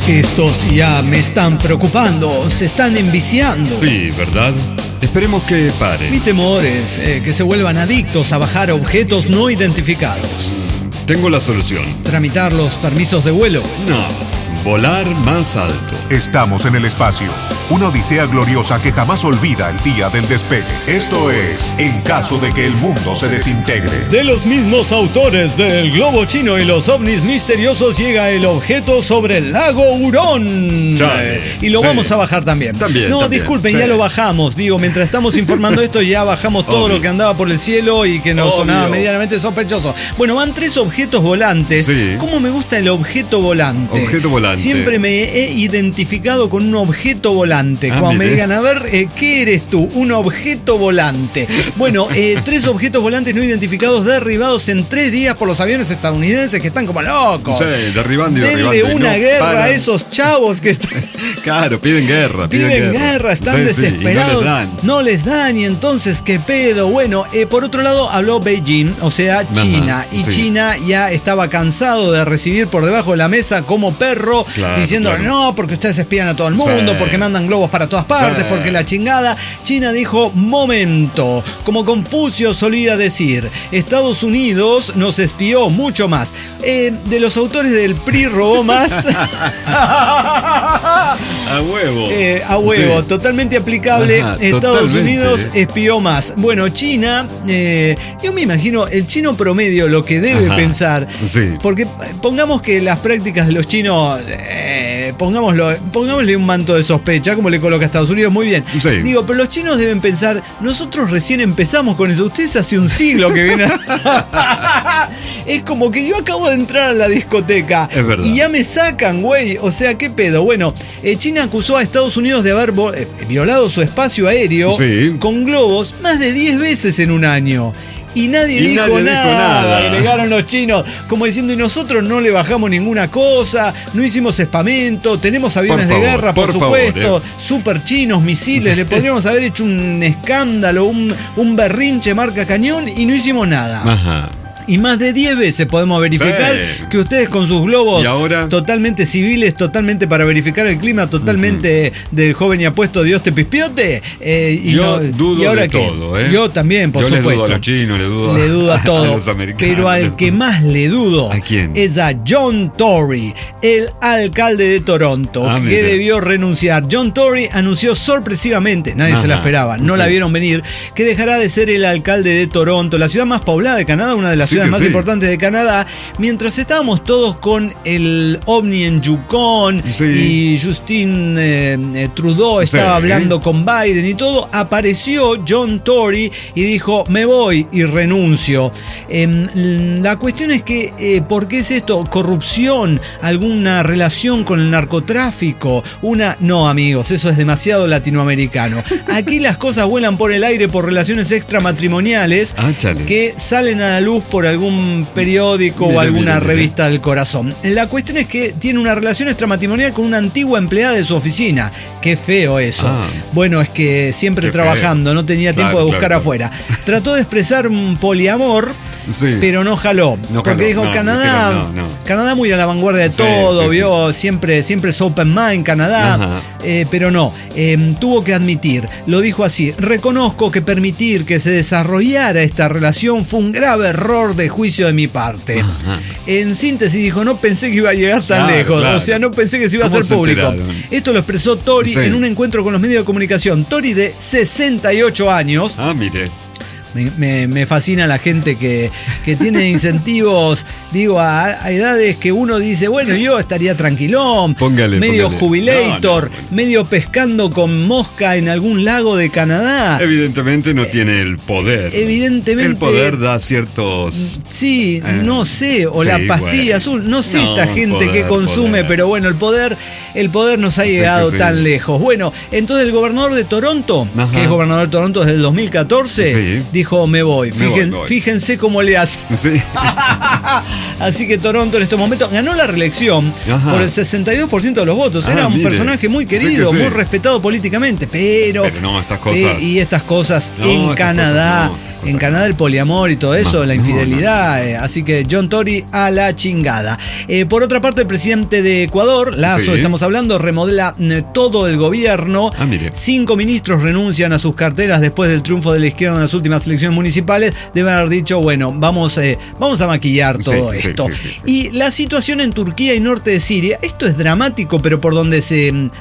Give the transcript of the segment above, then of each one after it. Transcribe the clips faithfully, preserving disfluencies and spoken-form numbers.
Estos ya me están preocupando, se están enviciando. Sí, ¿verdad? Esperemos que pare. Mi temor es eh, que se vuelvan adictos a bajar objetos no identificados. Tengo la solución. Tramitar los permisos de vuelo. No, volar más alto. Estamos en el espacio. Una odisea gloriosa que jamás olvida el día del despegue. Esto es En caso de que el mundo se desintegre. De los mismos autores del globo chino y los ovnis misteriosos llega el objeto sobre el lago Hurón. Chale, Eh, y lo sí. vamos a bajar también. También, No, también, disculpen, sí. ya lo bajamos. Digo, mientras estamos informando esto, ya bajamos todo Obvio. lo que andaba por el cielo y que nos Obvio. sonaba medianamente sospechoso. Bueno, van tres objetos volantes. Sí. ¿Cómo me gusta el objeto volante? Objeto volante. Siempre me he identificado con un objeto volante. Ah, Cuando me mire. digan, a ver, eh, ¿qué eres tú? Un objeto volante. Bueno, eh, tres objetos volantes no identificados derribados en tres días por los aviones estadounidenses que están como locos. Sí, derribando y Denle derribando. y una no guerra paran. a esos chavos que están... Claro, piden guerra. Piden, Piden guerra, están Sí, sí, y desesperados. no les dan. No les dan, y entonces, ¿qué pedo? Bueno, eh, por otro lado, habló Beijing, o sea, China. Ajá, y sí. China ya estaba cansado de recibir por debajo de la mesa como perro, Claro, diciendo, claro. no, porque ustedes espían a todo el mundo, Sí. porque mandan globos para todas partes, Sí. porque la chingada. China dijo, momento. Como Confucio solía decir, Estados Unidos nos espió mucho más. Eh, de los autores del P R I robó más. A huevo. Eh, a huevo, Sí. totalmente aplicable. Ajá, Estados totalmente. Unidos espió más. Bueno, China, eh, yo me imagino el chino promedio lo que debe Ajá, pensar. sí. Porque eh, pongamos que las prácticas de los chinos, eh, pongámoslo, pongámosle un manto de sospecha, como le coloca a Estados Unidos, muy bien. Sí. Digo, pero los chinos deben pensar, nosotros recién empezamos con eso, ustedes hace un siglo que vienen. Es como que yo acabo de entrar a la discoteca Es verdad. y ya me sacan, güey. O sea, ¿qué pedo? Bueno, eh, China acusó a Estados Unidos de haber vo- eh, violado su espacio aéreo Sí. con globos más de diez veces en un año. Y nadie, Y dijo, nadie dijo nada, nada. agregaron los chinos, como diciendo, y nosotros no le bajamos ninguna cosa, no hicimos espamento, tenemos aviones Por de favor, guerra, por, por favor, supuesto, eh. super chinos, misiles, le podríamos haber hecho un escándalo, un, un berrinche marca cañón, y no hicimos nada. Ajá. Y más de diez veces podemos verificar Sí. que ustedes con sus globos ¿Y ahora? totalmente civiles, totalmente para verificar el clima, totalmente del joven y apuesto Dios te pispiote. eh, y Yo no- dudo ¿y ahora de qué? todo, ¿eh? Yo también, por Yo supuesto. le dudo a los chinos, le dudo, Le dudo a todo. los americanos. Pero al que más le dudo ¿A quién? es a John Tory, el alcalde de Toronto, Ah, que mire. debió renunciar. John Tory anunció sorpresivamente, nadie se la Ajá, esperaba, no sí. la vieron venir, que dejará de ser el alcalde de Toronto, la ciudad más poblada de Canadá, una de las Sí ciudades que más sí. importantes de Canadá, mientras estábamos todos con el ovni en Yukon Sí. y Justin eh, eh, Trudeau estaba Sí. hablando con Biden y todo, apareció John Tory y dijo, me voy y renuncio. Eh, la cuestión es que, eh, ¿por qué es esto? ¿Corrupción? ¿Alguna relación con el narcotráfico? Una... No, amigos, eso es demasiado latinoamericano. Aquí las cosas vuelan por el aire por relaciones extramatrimoniales Ah, chale. que salen a la luz por algún periódico Mire, o alguna mire, mire. revista del corazón. La cuestión es que tiene una relación extramatrimonial con una antigua empleada de su oficina. Qué feo eso. Ah. Bueno, es que siempre Qué trabajando, no tenía Claro, tiempo de buscar claro, claro. afuera. Trató de expresar un poliamor, Sí. pero no jaló. No porque jaló, dijo, no, Canadá, dijeron, no, no. Canadá muy a la vanguardia de Sí, todo, sí, vio, siempre, siempre es open mind Canadá. Ajá. Eh, pero no, eh, tuvo que admitir, lo dijo así, reconozco que permitir que se desarrollara esta relación fue un grave error de juicio de mi parte. Ajá. En síntesis dijo, no pensé que iba a llegar tan Claro, lejos, claro. o sea, no pensé que se iba a ¿Cómo hacer se público. enteraron? Esto lo expresó Tory Sí. en un encuentro con los medios de comunicación. Tory de sesenta y ocho años. Ah, mire. Me, me- me fascina la gente que, que tiene incentivos, digo, a, a edades que uno dice, bueno, yo estaría tranquilón, Póngale, medio póngale. jubilator, No, no, bueno. medio pescando con mosca en algún lago de Canadá. Evidentemente no tiene el poder. evidentemente- El poder da ciertos... Sí, Eh, no sé, o sí, la pastilla bueno. azul, no sé No, esta gente poder, que consume, poder. pero bueno, el poder, el poder nos ha Sí que llegado sí. tan lejos. Bueno, entonces el gobernador de Toronto, Ajá. que es gobernador de Toronto desde el dos mil catorce, Sí. dijo, me voy. Me voy, Fíjense, me voy. fíjense cómo le hace. Sí. Así que Toronto en estos momentos ganó la reelección Ajá. por el sesenta y dos por ciento de los votos. Ah, Era un mire. personaje muy Sí que querido, sí. muy respetado políticamente, pero... Pero no, estas cosas- Eh, y estas cosas No, en estas Canadá, cosas no. cosas. En Canadá el poliamor y todo eso, No, la no, infidelidad. no, no. eh, así que John Tory a la chingada. Eh, por otra parte, el presidente de Ecuador, Lasso, Sí. estamos hablando, remodela eh, todo el gobierno. Ah, mire. Cinco ministros renuncian a sus carteras después del triunfo de la izquierda en las últimas elecciones municipales. Deben haber dicho, bueno, vamos, eh, vamos a maquillar todo Sí, sí, esto. sí, sí, sí. Y la situación en Turquía y norte de Siria, esto es dramático, pero por donde se mm,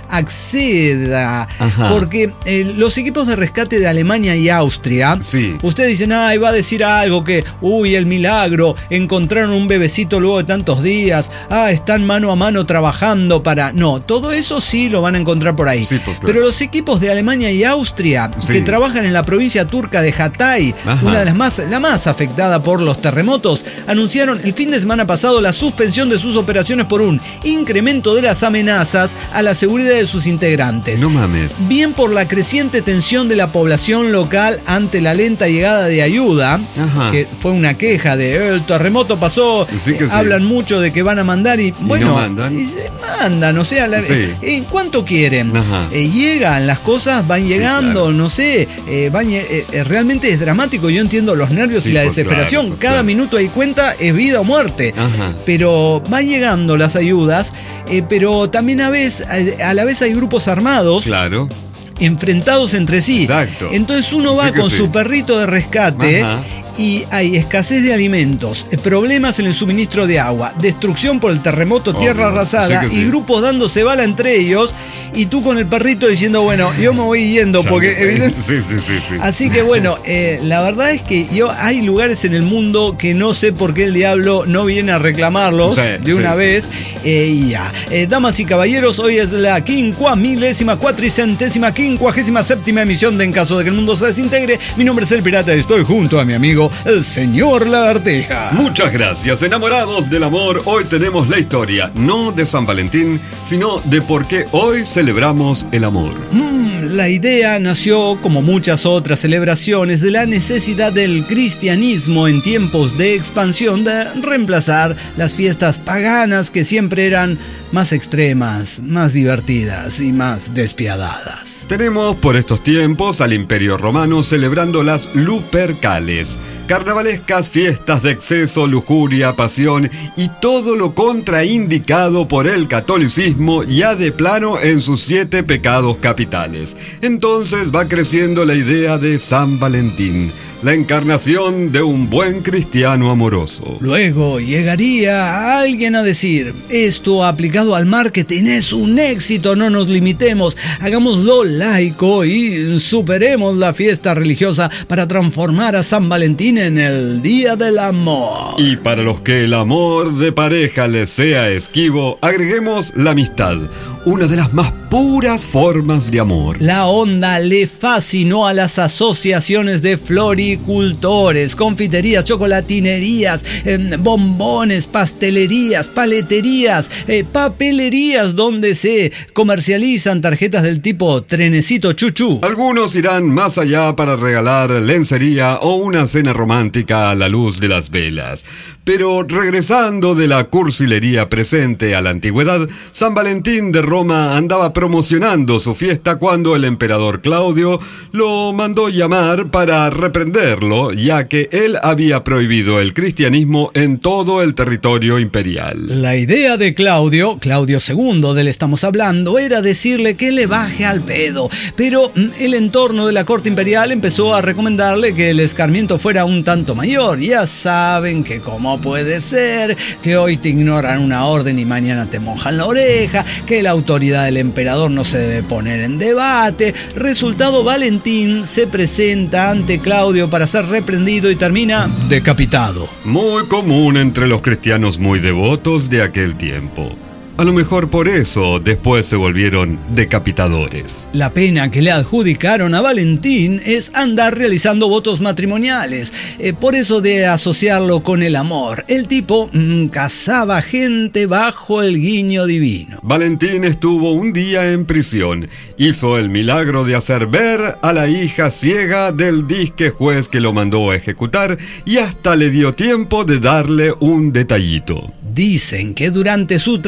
acceda. Ajá. Porque eh, los equipos de rescate de Alemania y Austria, Sí. ustedes dicen, ay, va a decir algo que, uy, el milagro, encontraron un bebecito luego de tantos días, ah, están mano a mano trabajando para... No, todo eso sí lo van a encontrar por ahí. Sí, pues, claro. Pero los equipos de Alemania y Austria, Sí. que trabajan en la provincia turca de Hatay, Ajá. una de las más, la más afectada por los terremotos, anunciaron el fin de semana pasado la suspensión de sus operaciones por un incremento de las amenazas a la seguridad de sus integrantes. No mames. Bien por la creciente tensión de la población local ante la lenta llegada de ayuda, Ajá. que fue una queja de "Eh, el terremoto pasó, Sí que eh, sí. hablan mucho de que van a mandar y bueno, no mandan. y se mandan, o sea, la- Sí. eh, ¿cuánto quieren? Ajá. Eh, llegan, las cosas van Sí, llegando, claro. no sé, eh, van, lle- eh, eh, realmente es dramático, yo entiendo los nervios Sí, y la pues, desesperación, claro, pues, cada claro. minuto hay cuenta, es vida o muerte. Ajá. Pero van llegando las ayudas, eh, pero también a, vez, a, a la vez hay grupos armados Claro. enfrentados entre sí. Exacto. Entonces uno va Sí que con sí. su perrito de rescate Ajá. y hay escasez de alimentos, eh, problemas en el suministro de agua, destrucción por el terremoto, tierra Obvio. arrasada Sí que y sí. grupos dándose bala entre ellos y tú con el perrito diciendo, bueno, yo me voy yendo porque Chale. evidentemente... Sí, sí, sí, sí. Así que bueno, eh, la verdad es que yo hay lugares en el mundo que no sé por qué el diablo no viene a reclamarlos Sí, de una sí, vez sí, eh, y ya. Eh, damas y caballeros, hoy es la quincuá milésima cuatricentésima quincuagésima séptima emisión de En Caso de que el Mundo se Desintegre. Mi nombre es El Pirata y estoy junto a mi amigo el señor Lagarteja. Muchas gracias, enamorados del amor. Hoy tenemos la historia, no de San Valentín, sino de por qué hoy celebramos el amor. Mm, la idea nació, como muchas otras celebraciones, de la necesidad del cristianismo en tiempos de expansión de reemplazar las fiestas paganas que siempre eran más extremas, más divertidas y más despiadadas. Tenemos por estos tiempos al Imperio Romano celebrando las Lupercales, carnavalescas fiestas de exceso, lujuria, pasión y todo lo contraindicado por el catolicismo ya de plano en sus siete pecados capitales. Entonces va creciendo la idea de San Valentín, la encarnación de un buen cristiano amoroso. Luego llegaría alguien a decir, esto aplicado al marketing es un éxito, no nos limitemos, hagámoslo laico y superemos la fiesta religiosa para transformar a San Valentín en el Día del Amor. Y para los que el amor de pareja les sea esquivo, agreguemos la amistad, una de las más puras formas de amor. La onda le fascinó a las asociaciones de floricultores, confiterías, chocolatinerías, eh, bombones, pastelerías, paleterías, eh, papelerías donde se comercializan tarjetas del tipo trenecito chuchú. Algunos irán más allá para regalar lencería o una cena romántica a la luz de las velas. Pero regresando de la cursilería presente a la antigüedad, San Valentín de Roma andaba promocionando su fiesta cuando el emperador Claudio lo mandó llamar para reprenderlo, ya que él había prohibido el cristianismo en todo el territorio imperial. La idea de Claudio, Claudio segundo del estamos hablando, era decirle que le baje al pedo, pero mm, el entorno de la corte imperial empezó a recomendarle que el escarmiento fuera un tanto mayor. Ya saben que cómo puede ser, que hoy te ignoran una orden y mañana te mojan la oreja, que la autoridad del emperador no se debe poner en debate. Resultado, Valentín se presenta ante Claudio para ser reprendido y termina decapitado. Muy común entre los cristianos muy devotos de aquel tiempo. A lo mejor por eso después se volvieron decapitadores. La pena que le adjudicaron a Valentín es andar realizando votos matrimoniales. Eh, por eso de asociarlo con el amor. El tipo mmm, cazaba gente bajo el guiño divino. Valentín estuvo un día en prisión. Hizo el milagro de hacer ver a la hija ciega del disque juez que lo mandó a ejecutar y hasta le dio tiempo de darle un detallito. Dicen que durante su traslado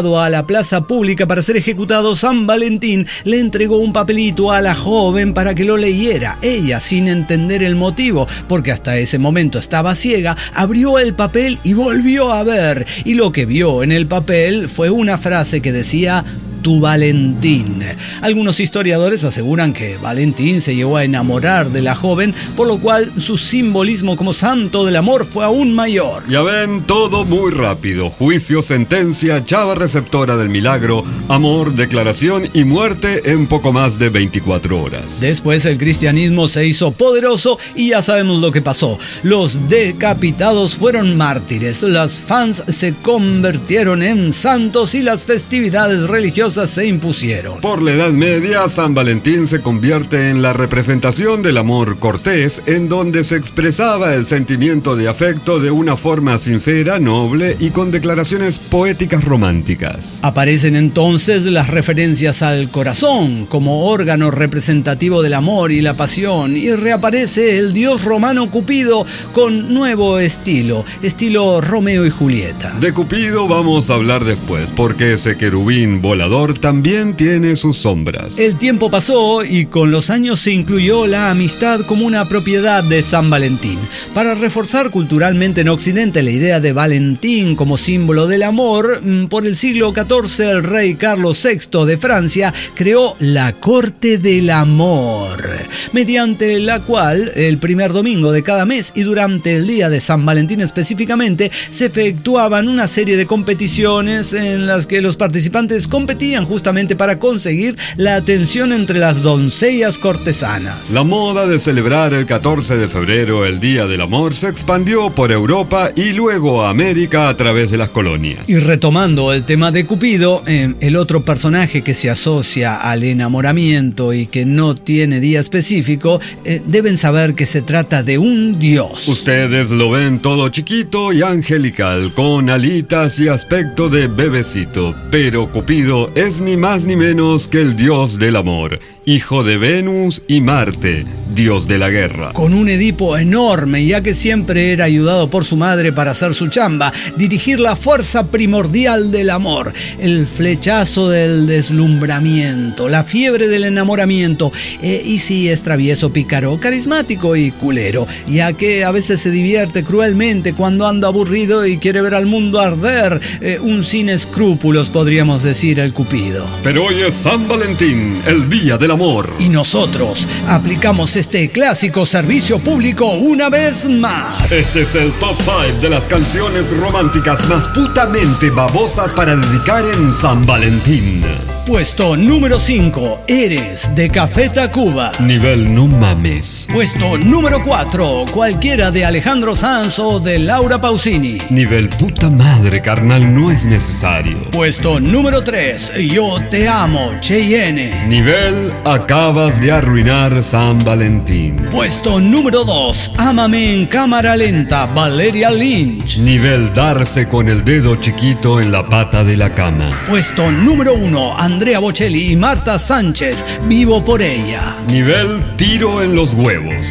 llevado a la plaza pública para ser ejecutado, San Valentín le entregó un papelito a la joven para que lo leyera. Ella, sin entender el motivo, porque hasta ese momento estaba ciega, abrió el papel y volvió a ver. Y lo que vio en el papel fue una frase que decía: tu Valentín. Algunos historiadores aseguran que Valentín se llegó a enamorar de la joven, por lo cual su simbolismo como santo del amor fue aún mayor. Ya ven, todo muy rápido. Juicio, sentencia, chava receptora del milagro, amor, declaración y muerte en poco más de veinticuatro horas. Después el cristianismo se hizo poderoso y ya sabemos lo que pasó. Los decapitados fueron mártires, las fans se convirtieron en santos y las festividades religiosas se impusieron. Por la Edad Media, San Valentín se convierte en la representación del amor cortés, en donde se expresaba el sentimiento de afecto de una forma sincera, noble y con declaraciones poéticas románticas. Aparecen entonces las referencias al corazón como órgano representativo del amor y la pasión, y reaparece el dios romano Cupido con nuevo estilo, estilo Romeo y Julieta. De Cupido vamos a hablar después, porque ese querubín volador también tiene sus sombras. El tiempo pasó y con los años se incluyó la amistad como una propiedad de San Valentín. Para reforzar culturalmente en Occidente la idea de Valentín como símbolo del amor, por el siglo catorce el rey Carlos sexto de Francia creó la Corte del Amor, mediante la cual el primer domingo de cada mes y durante el día de San Valentín específicamente se efectuaban una serie de competiciones en las que los participantes competían justamente para conseguir la atención entre las doncellas cortesanas. La moda de celebrar el catorce de febrero, el Día del Amor, se expandió por Europa y luego a América a través de las colonias. Y retomando el tema de Cupido, eh, el otro personaje que se asocia al enamoramiento y que no tiene día específico, eh, deben saber que se trata de un dios. Ustedes lo ven todo chiquito y angelical, con alitas y aspecto de bebecito, pero Cupido es ni más ni menos que el dios del amor, hijo de Venus y Marte, dios de la guerra. Con un Edipo enorme, ya que siempre era ayudado por su madre para hacer su chamba, dirigir la fuerza primordial del amor, el flechazo del deslumbramiento, la fiebre del enamoramiento, eh, y si es travieso, pícaro, carismático y culero, ya que a veces se divierte cruelmente cuando anda aburrido y quiere ver al mundo arder, eh, un sin escrúpulos podríamos decir el Cupido. Pero hoy es San Valentín, el día del amor. Y nosotros aplicamos este clásico servicio público una vez más. Este es el top cinco de las canciones románticas más putamente babosas para dedicar en San Valentín. Puesto número cinco, Eres, de Café Tacuba. Nivel no mames. Puesto número cuatro, Cualquiera, de Alejandro Sanz o de Laura Pausini. Nivel puta madre, carnal, no es necesario. Puesto número tres, Yo te amo, Cheyenne. Nivel Acabas de arruinar San Valentín. Puesto número dos, Ámame en cámara lenta, Valeria Lynch. Nivel Darse con el dedo chiquito en la pata de la cama. Puesto número uno, Andrea Bocelli y Marta Sánchez, Vivo por ella. Nivel Tiro en los huevos.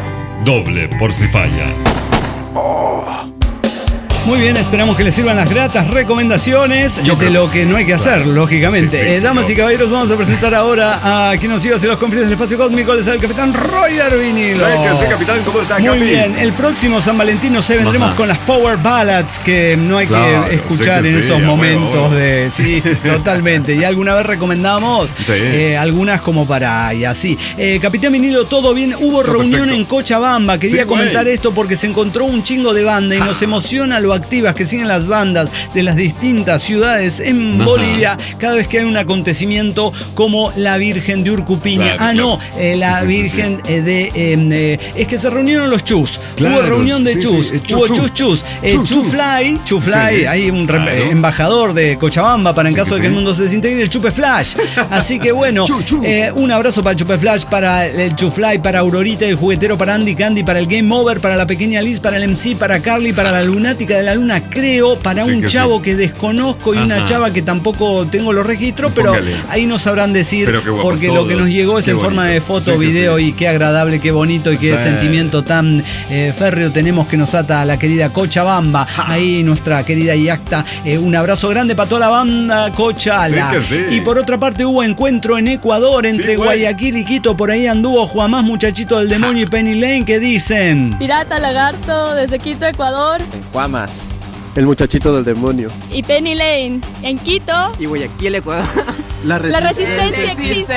Doble por si falla. Muy bien, esperamos que les sirvan las gratas recomendaciones Yo de lo que que sí, no hay que claro. hacer, lógicamente. Sí, sí, Eh, sí, damas no. y caballeros, vamos a presentar ahora a quien nos iba a hacer los confines del espacio cósmico, les el capitán Roger Vinilo. ¿Sabes qué hace, capitán? ¿Cómo está, Muy Capi? bien, el próximo San Valentín, no sé, vendremos Ajá. con las Power Ballads que no hay Claro, que escuchar sé que en sí, esos a huevo, momentos a huevo. de... Sí, totalmente. Y alguna vez recomendamos Sí. eh, algunas como para... y así. Eh, capitán Vinilo, ¿todo bien? Hubo Todo reunión perfecto. en Cochabamba. Quería Sí, güey. comentar esto porque se encontró un chingo de banda y Ja. nos emociona lo activas que siguen las bandas de las distintas ciudades en Ajá. Bolivia cada vez que hay un acontecimiento como la Virgen de Urcupiña. Claro, ah, no, claro. eh, la Sí, sí, sí, Virgen eh, de... eh, eh, es que se reunieron los chus. Claro, Hubo reunión de sí, chus. sí, eh, chu, Hubo chu. chus chus. Eh, Chu, chu. Chufly, Chufly, Sí, hay un rep- claro. embajador de Cochabamba para en Sí, caso que de que sí. el mundo se desintegre, el Chupe Flash. Así que bueno, Chu, chu. eh, un abrazo para el Chupe Flash, para el Chufly, para Aurorita, el juguetero, para Andy Candy, para el Game Over, para la pequeña Liz, para el M C, para Carly, para la lunática de la Luna, creo, para Sí un que chavo sí. que desconozco y Ajá. una chava que tampoco tengo los registros, pero Póngale. ahí nos sabrán decir, Pero qué guapo porque todos. lo que nos llegó es Qué en forma bonito. de foto, Sí que video, sí. y qué agradable, qué bonito y qué Sí. sentimiento tan eh, férreo tenemos que nos ata a la querida Cochabamba. Ahí nuestra querida Yacta. Eh, un abrazo grande para toda la banda Cochala. Sí que sí. Y por otra parte hubo encuentro en Ecuador entre Sí, güey. Guayaquil y Quito. Por ahí anduvo Juan Más, Muchachito del Demonio y Penny Lane, que dicen... Pirata Lagarto desde Quito, Ecuador. En Juamas, el muchachito del demonio. Y Penny Lane en Quito. Y Guayaquil, Ecuador. La La resistencia existe.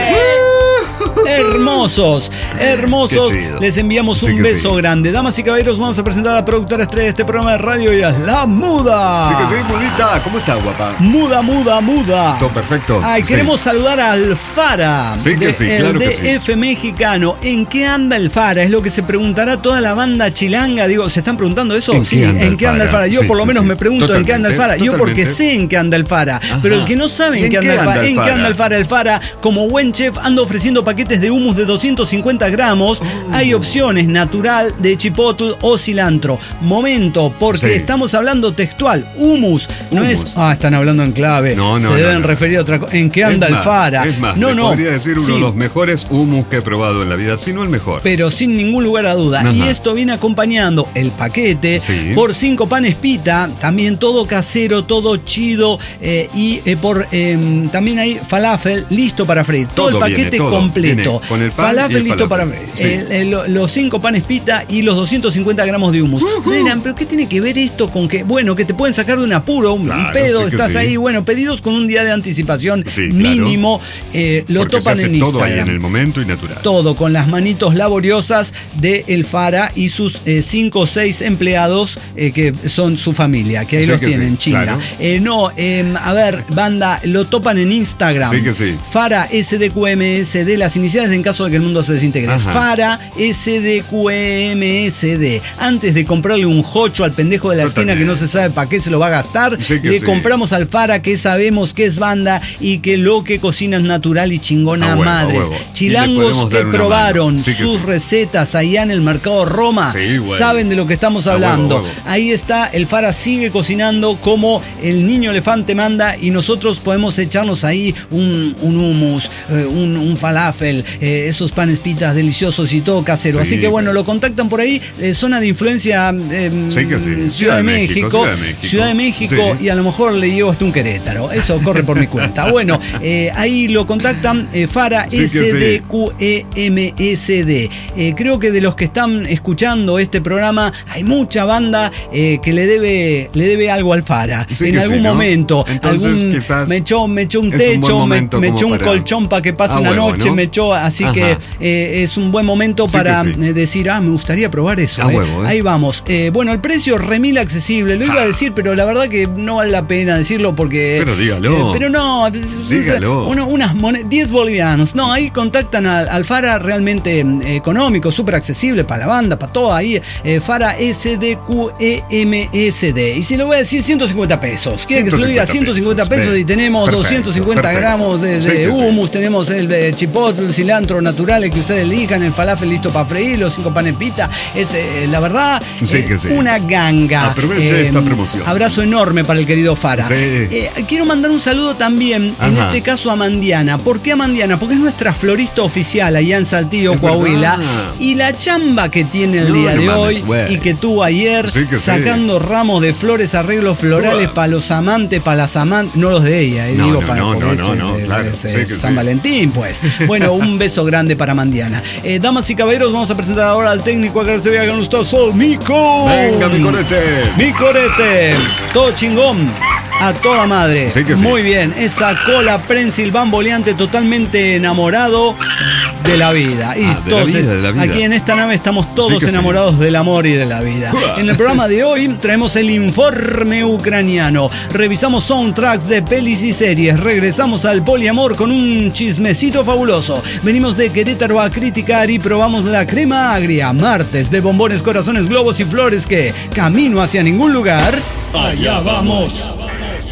Hermosos, hermosos. Qué chido. Les enviamos Sí un que beso sí. grande. Damas y caballeros, vamos a presentar a la productora estrella de este programa de radio, y es La Muda. Sí que sí, Mudita. ¿Cómo está, guapa? Muda, muda, muda. Todo perfecto. Ay, Sí. queremos saludar al Fara. Sí que de sí, el claro que D sí. F mexicano. ¿En qué anda el Fara? Es lo que se preguntará toda la banda chilanga. Digo, ¿se están preguntando eso? ¿En Sí, qué anda ¿en el qué anda el Fara? Fara? Yo Sí, por lo sí, menos sí. me pregunto en qué anda el Fara. Totalmente, Yo porque totalmente. sé en qué anda el Fara. Ajá. Pero el que no sabe ¿Y en qué anda el Fara, en qué Fara? anda el Fara, el Fara, como buen chef, anda ofreciendo paquetes de hummus de doscientos cincuenta gramos. Oh. Hay opciones natural, de chipotle o cilantro. Momento, porque Sí. estamos hablando textual. Hummus. No Hummus. es, ah, están hablando en clave. No, no, Se no, deben no. referir a otra cosa. ¿En qué anda Es el más, Fara? Es más, no, le no. podría decir uno Sí, de los mejores hummus que he probado en la vida, si no el mejor. pero sin ningún lugar a duda. Ajá. Y esto viene acompañando el paquete Sí. por cinco panes pita, también todo casero, todo chido, eh, y eh, por eh, también hay falafel listo para freír. Todo, Todo el paquete viene, todo. completo. Viene con el pan falafel y el listo falafel. para freír. Sí. El- el- lo- los cinco panes pita y los doscientos cincuenta gramos de hummus. Ustedes dirán, ¿pero qué tiene que ver esto con que, bueno, que te pueden sacar de un apuro, un Claro, pedo, sí que estás sí. ahí, bueno, pedidos con un día de anticipación Sí, claro. mínimo, eh, lo Porque se topan hace en todo ahí Instagram. en el momento y natural. Todo con las manitos laboriosas de El Fara y sus eh, cinco o seis empleados eh, que son su familia, que ahí Sí los que tienen, sí, chinga. claro. Eh, no, eh, a ver, banda, lo topan en Instagram. Sí que sí. Fara S D Q M S D, las iniciales en caso de que el mundo se desintegre. Ajá. Fara S D Q M S D. Antes de comprarle un jocho al pendejo de la esquina que no se sabe para qué se lo va a gastar, Sí que le sí. compramos al Fara, que sabemos que es banda y que lo que cocina es natural y chingona A huevo, a madres. huevo. Y le Chilangos podemos que dar una probaron mano. Sí que sus sí. recetas allá en el mercado Roma, Sí, güey. saben de lo que estamos A huevo, hablando. a huevo. Ahí está, el Fara sigue cocinando como el niño elefante manda, y nosotros podemos echarnos ahí un, un hummus, eh, un, un falafel, eh, esos panes pitas deliciosos y todo casero. Sí, Así que bueno, güey. lo contactan por ahí, eh, zona de influencia eh, Sí que sí. Ciudad de México, Ciudad de México. Ciudad de México, Sí. y a lo mejor le llevo hasta un Querétaro. Eso corre por mi cuenta. Bueno, eh, ahí lo contactan, eh, Fara Sí que sí. S D Q E M S D. Eh, creo que de los que están escuchando este programa hay mucha banda eh, que le debe, le debe algo al Fara. Sí en que algún sí, ¿no? momento, Entonces, algún, quizás me echó, me echó un es un buen techo, me, momento me como echó un para- colchón para que pase Ah, una huevo, noche, ¿no? me echó, así Ajá. que eh, es un buen momento Sí para que sí. eh, decir, ah, me gustaría probar eso. A eh. huevo, eh. Ahí vamos. Eh, bueno, el precio remil accesible, lo iba a decir, pero la verdad que no vale la pena decirlo porque... Pero dígalo. eh, pero no, Dígalo. uno- unas monedas, diez bolivianos. No, ahí contactan al, al Fara, realmente eh, económico, súper accesible para la banda, para todo ahí. eh, Fara S D Q E M S D. Y si lo voy a decir, ciento cincuenta pesos. Quiere que se lo diga ciento cincuenta pesos, pesos, y tenemos perfecto, doscientos cincuenta perfecto. gramos de, Sí de que sí. hummus, tenemos el de chipotle, el cilantro natural, el que ustedes elijan, el falafel listo para freír, los cinco panes pita. Es eh, la verdad, Sí eh, que sí. una ganga. Aproveche esta promoción. Abrazo enorme para el querido Fara. Sí. Eh, quiero mandar un saludo también, en Ajá. este caso a Mandiana. ¿Por qué a Mandiana? Porque es nuestra florista oficial allá en Saltillo, Es Coahuila. verdad. Y la chamba que tiene el No, día no de mames, hoy güey. y que tuvo ayer, Sí que sí. sacando ramos de flores, arreglos florales Uah. para los amantes, para las amantes, no los de ella, eh, No, digo no, para no, porque no, este, no, no, de- claro, de- sí de que San sí. Valentín, pues. Bueno, un beso grande para Mandiana. Eh, damas y caballeros, vamos a presentar ahora al técnico acá se vea con ustedes, Sol Mico. Venga, mi corete. Mi corete, todo chingón, a toda madre. Sí que sí. Muy bien, esa cola prensil bamboleante, totalmente enamorado de la vida. Y Ah, de la todos, vida, de la vida. aquí en esta nave estamos todos Sí que sí. enamorados del amor y de la vida. Uah. En el programa de hoy traemos el informe ucraniano. Revisamos soundtracks de pelis y series. Regresamos al poliamor con un chismecito fabuloso. Venimos de Querétaro a criticar y probamos la crema agria. Martes de bombones, corazones, globos y flores que, camino hacia ningún lugar, allá vamos.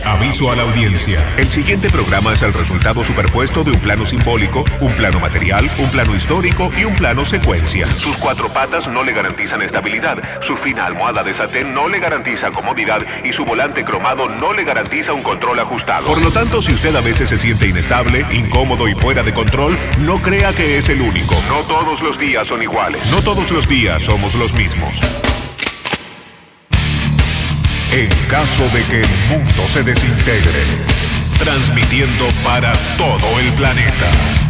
Aviso a la audiencia. El siguiente programa es el resultado superpuesto de un plano simbólico, un plano material, un plano histórico y un plano secuencia. Sus cuatro patas no le garantizan estabilidad, su fina almohada de satén no le garantiza comodidad y su volante cromado no le garantiza un control ajustado. Por lo tanto, si usted a veces se siente inestable, incómodo y fuera de control, no crea que es el único. No todos los días son iguales. No todos los días somos los mismos. En caso de que el mundo se desintegre, transmitiendo para todo el planeta.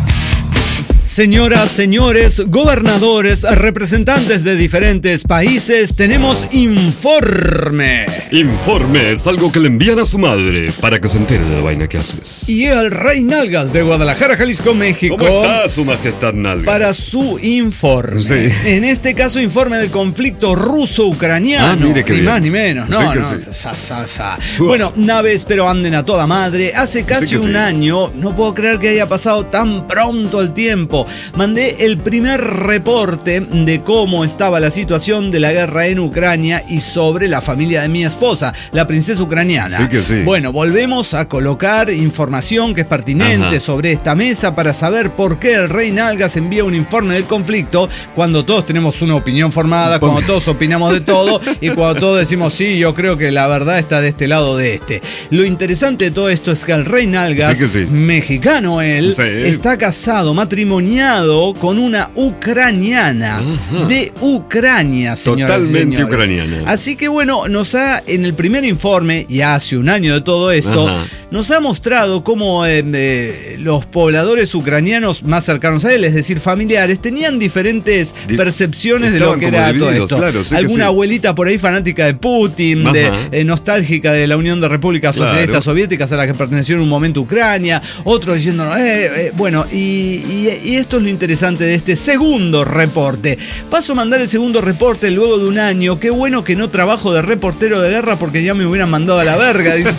Señoras, señores, gobernadores, representantes de diferentes países, tenemos informe. Informe es algo que le envían a su madre para que se entere de la vaina que haces. Y el rey Nalgas de Guadalajara, Jalisco, México. ¿Cómo está su majestad Nalgas? Para su informe. Sí. En este caso, informe del conflicto ruso-ucraniano. Ah, mire qué ni bien. más ni menos. No, Sí que no. sí. Sa, sa, sa. Bueno, naves, pero anden a toda madre. Hace casi Sí que un sí. año, no puedo creer que haya pasado tan pronto el tiempo. Mandé el primer reporte de cómo estaba la situación de la guerra en Ucrania y sobre la familia de mi esposa, la princesa ucraniana. Sí que sí. Bueno, volvemos a colocar información que es pertinente Ajá. sobre esta mesa para saber por qué el rey Nalgas envía un informe del conflicto cuando todos tenemos una opinión formada, Porque- cuando todos opinamos de todo y cuando todos decimos, sí, yo creo que la verdad está de este lado de este. Lo interesante de todo esto es que el rey Nalgas, Sí que sí. mexicano él, Sí. está casado, matrimoniado con una ucraniana. Ajá. De Ucrania, señoras y Totalmente señores. ucraniana. Así que bueno, nos ha, en el primer informe, ya hace un año de todo esto, Ajá. nos ha mostrado cómo eh, eh, los pobladores ucranianos más cercanos a él, es decir, familiares, tenían diferentes Di- percepciones de lo estaban que como era todo divididos, esto. claro, sí que Alguna sí. abuelita por ahí fanática de Putin, Ajá. de, eh, nostálgica de la Unión de Repúblicas Claro. Socialistas Soviéticas a la que perteneció en un momento Ucrania, otros diciendo, eh, eh, bueno, y, y- y esto es lo interesante de este segundo reporte. Paso a mandar el segundo reporte luego de un año. Qué bueno que no trabajo de reportero de guerra porque ya me hubieran mandado a la verga, dice.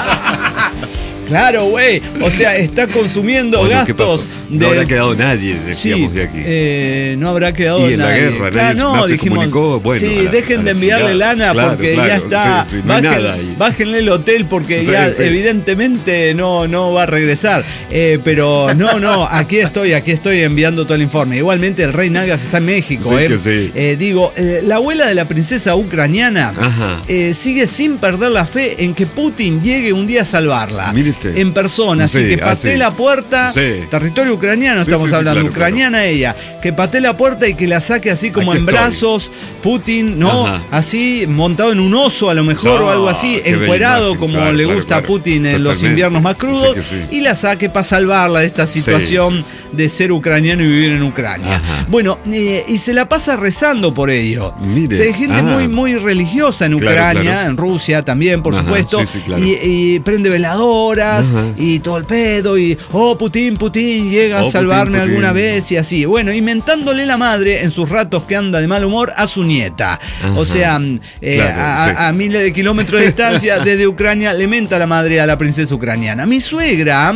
Claro, güey. O sea, está consumiendo Bueno, ¿qué gastos pasó? de... No habrá quedado nadie, decíamos, Sí, de aquí. eh, no habrá quedado Y en la nadie. guerra, Claro, nadie no, más se dijimos, comunicó, bueno, sí, a la- dejen a de la enviarle chingada. lana Claro, porque claro, ya está. sí, sí, no hay Bajen- nada ahí. bájenle el hotel porque Sí, ya sí. evidentemente no, no va a regresar. Eh, pero no, no, aquí estoy, aquí estoy enviando todo el informe. Igualmente el rey Nalgas está en México. Sí eh. que sí. Eh, digo, eh, la abuela de la princesa ucraniana Ajá. eh, sigue sin perder la fe en que Putin llegue un día a salvarla. Mire usted. En persona, así Sí, que patee así. la puerta. Sí. Territorio ucraniano Sí, estamos sí, sí, hablando, claro, ucraniana ella, que patee la puerta y que la saque así como Aquí en estoy. brazos, Putin, ¿no? Ajá. Así, montado en un oso a lo mejor Ah, o algo así, qué bella encuerado imagen, como claro, le claro, gusta claro. a Putin en los Totalmente. inviernos más crudos, Sí que sí. y la saque para salvarla de esta situación sí, sí. de ser ucraniano y vivir en Ucrania. Ajá. Bueno, eh, y se la pasa rezando por ello. Mire. Se hay gente Ah. muy, muy religiosa en Claro, Ucrania, claro. en Rusia también, por Ajá, supuesto, sí, sí, claro. y, y prende veladoras Ajá. y todo el pedo y, oh, Putin, Putin, llega a Oh, salvarme Putin, alguna Putin. vez y así. Bueno, inventándole la madre en sus ratos que anda de mal humor a su nieta. Ajá. O sea, eh, Claro, a, sí. a miles de kilómetros de distancia desde Ucrania le menta la madre a la princesa ucraniana. Mi suegra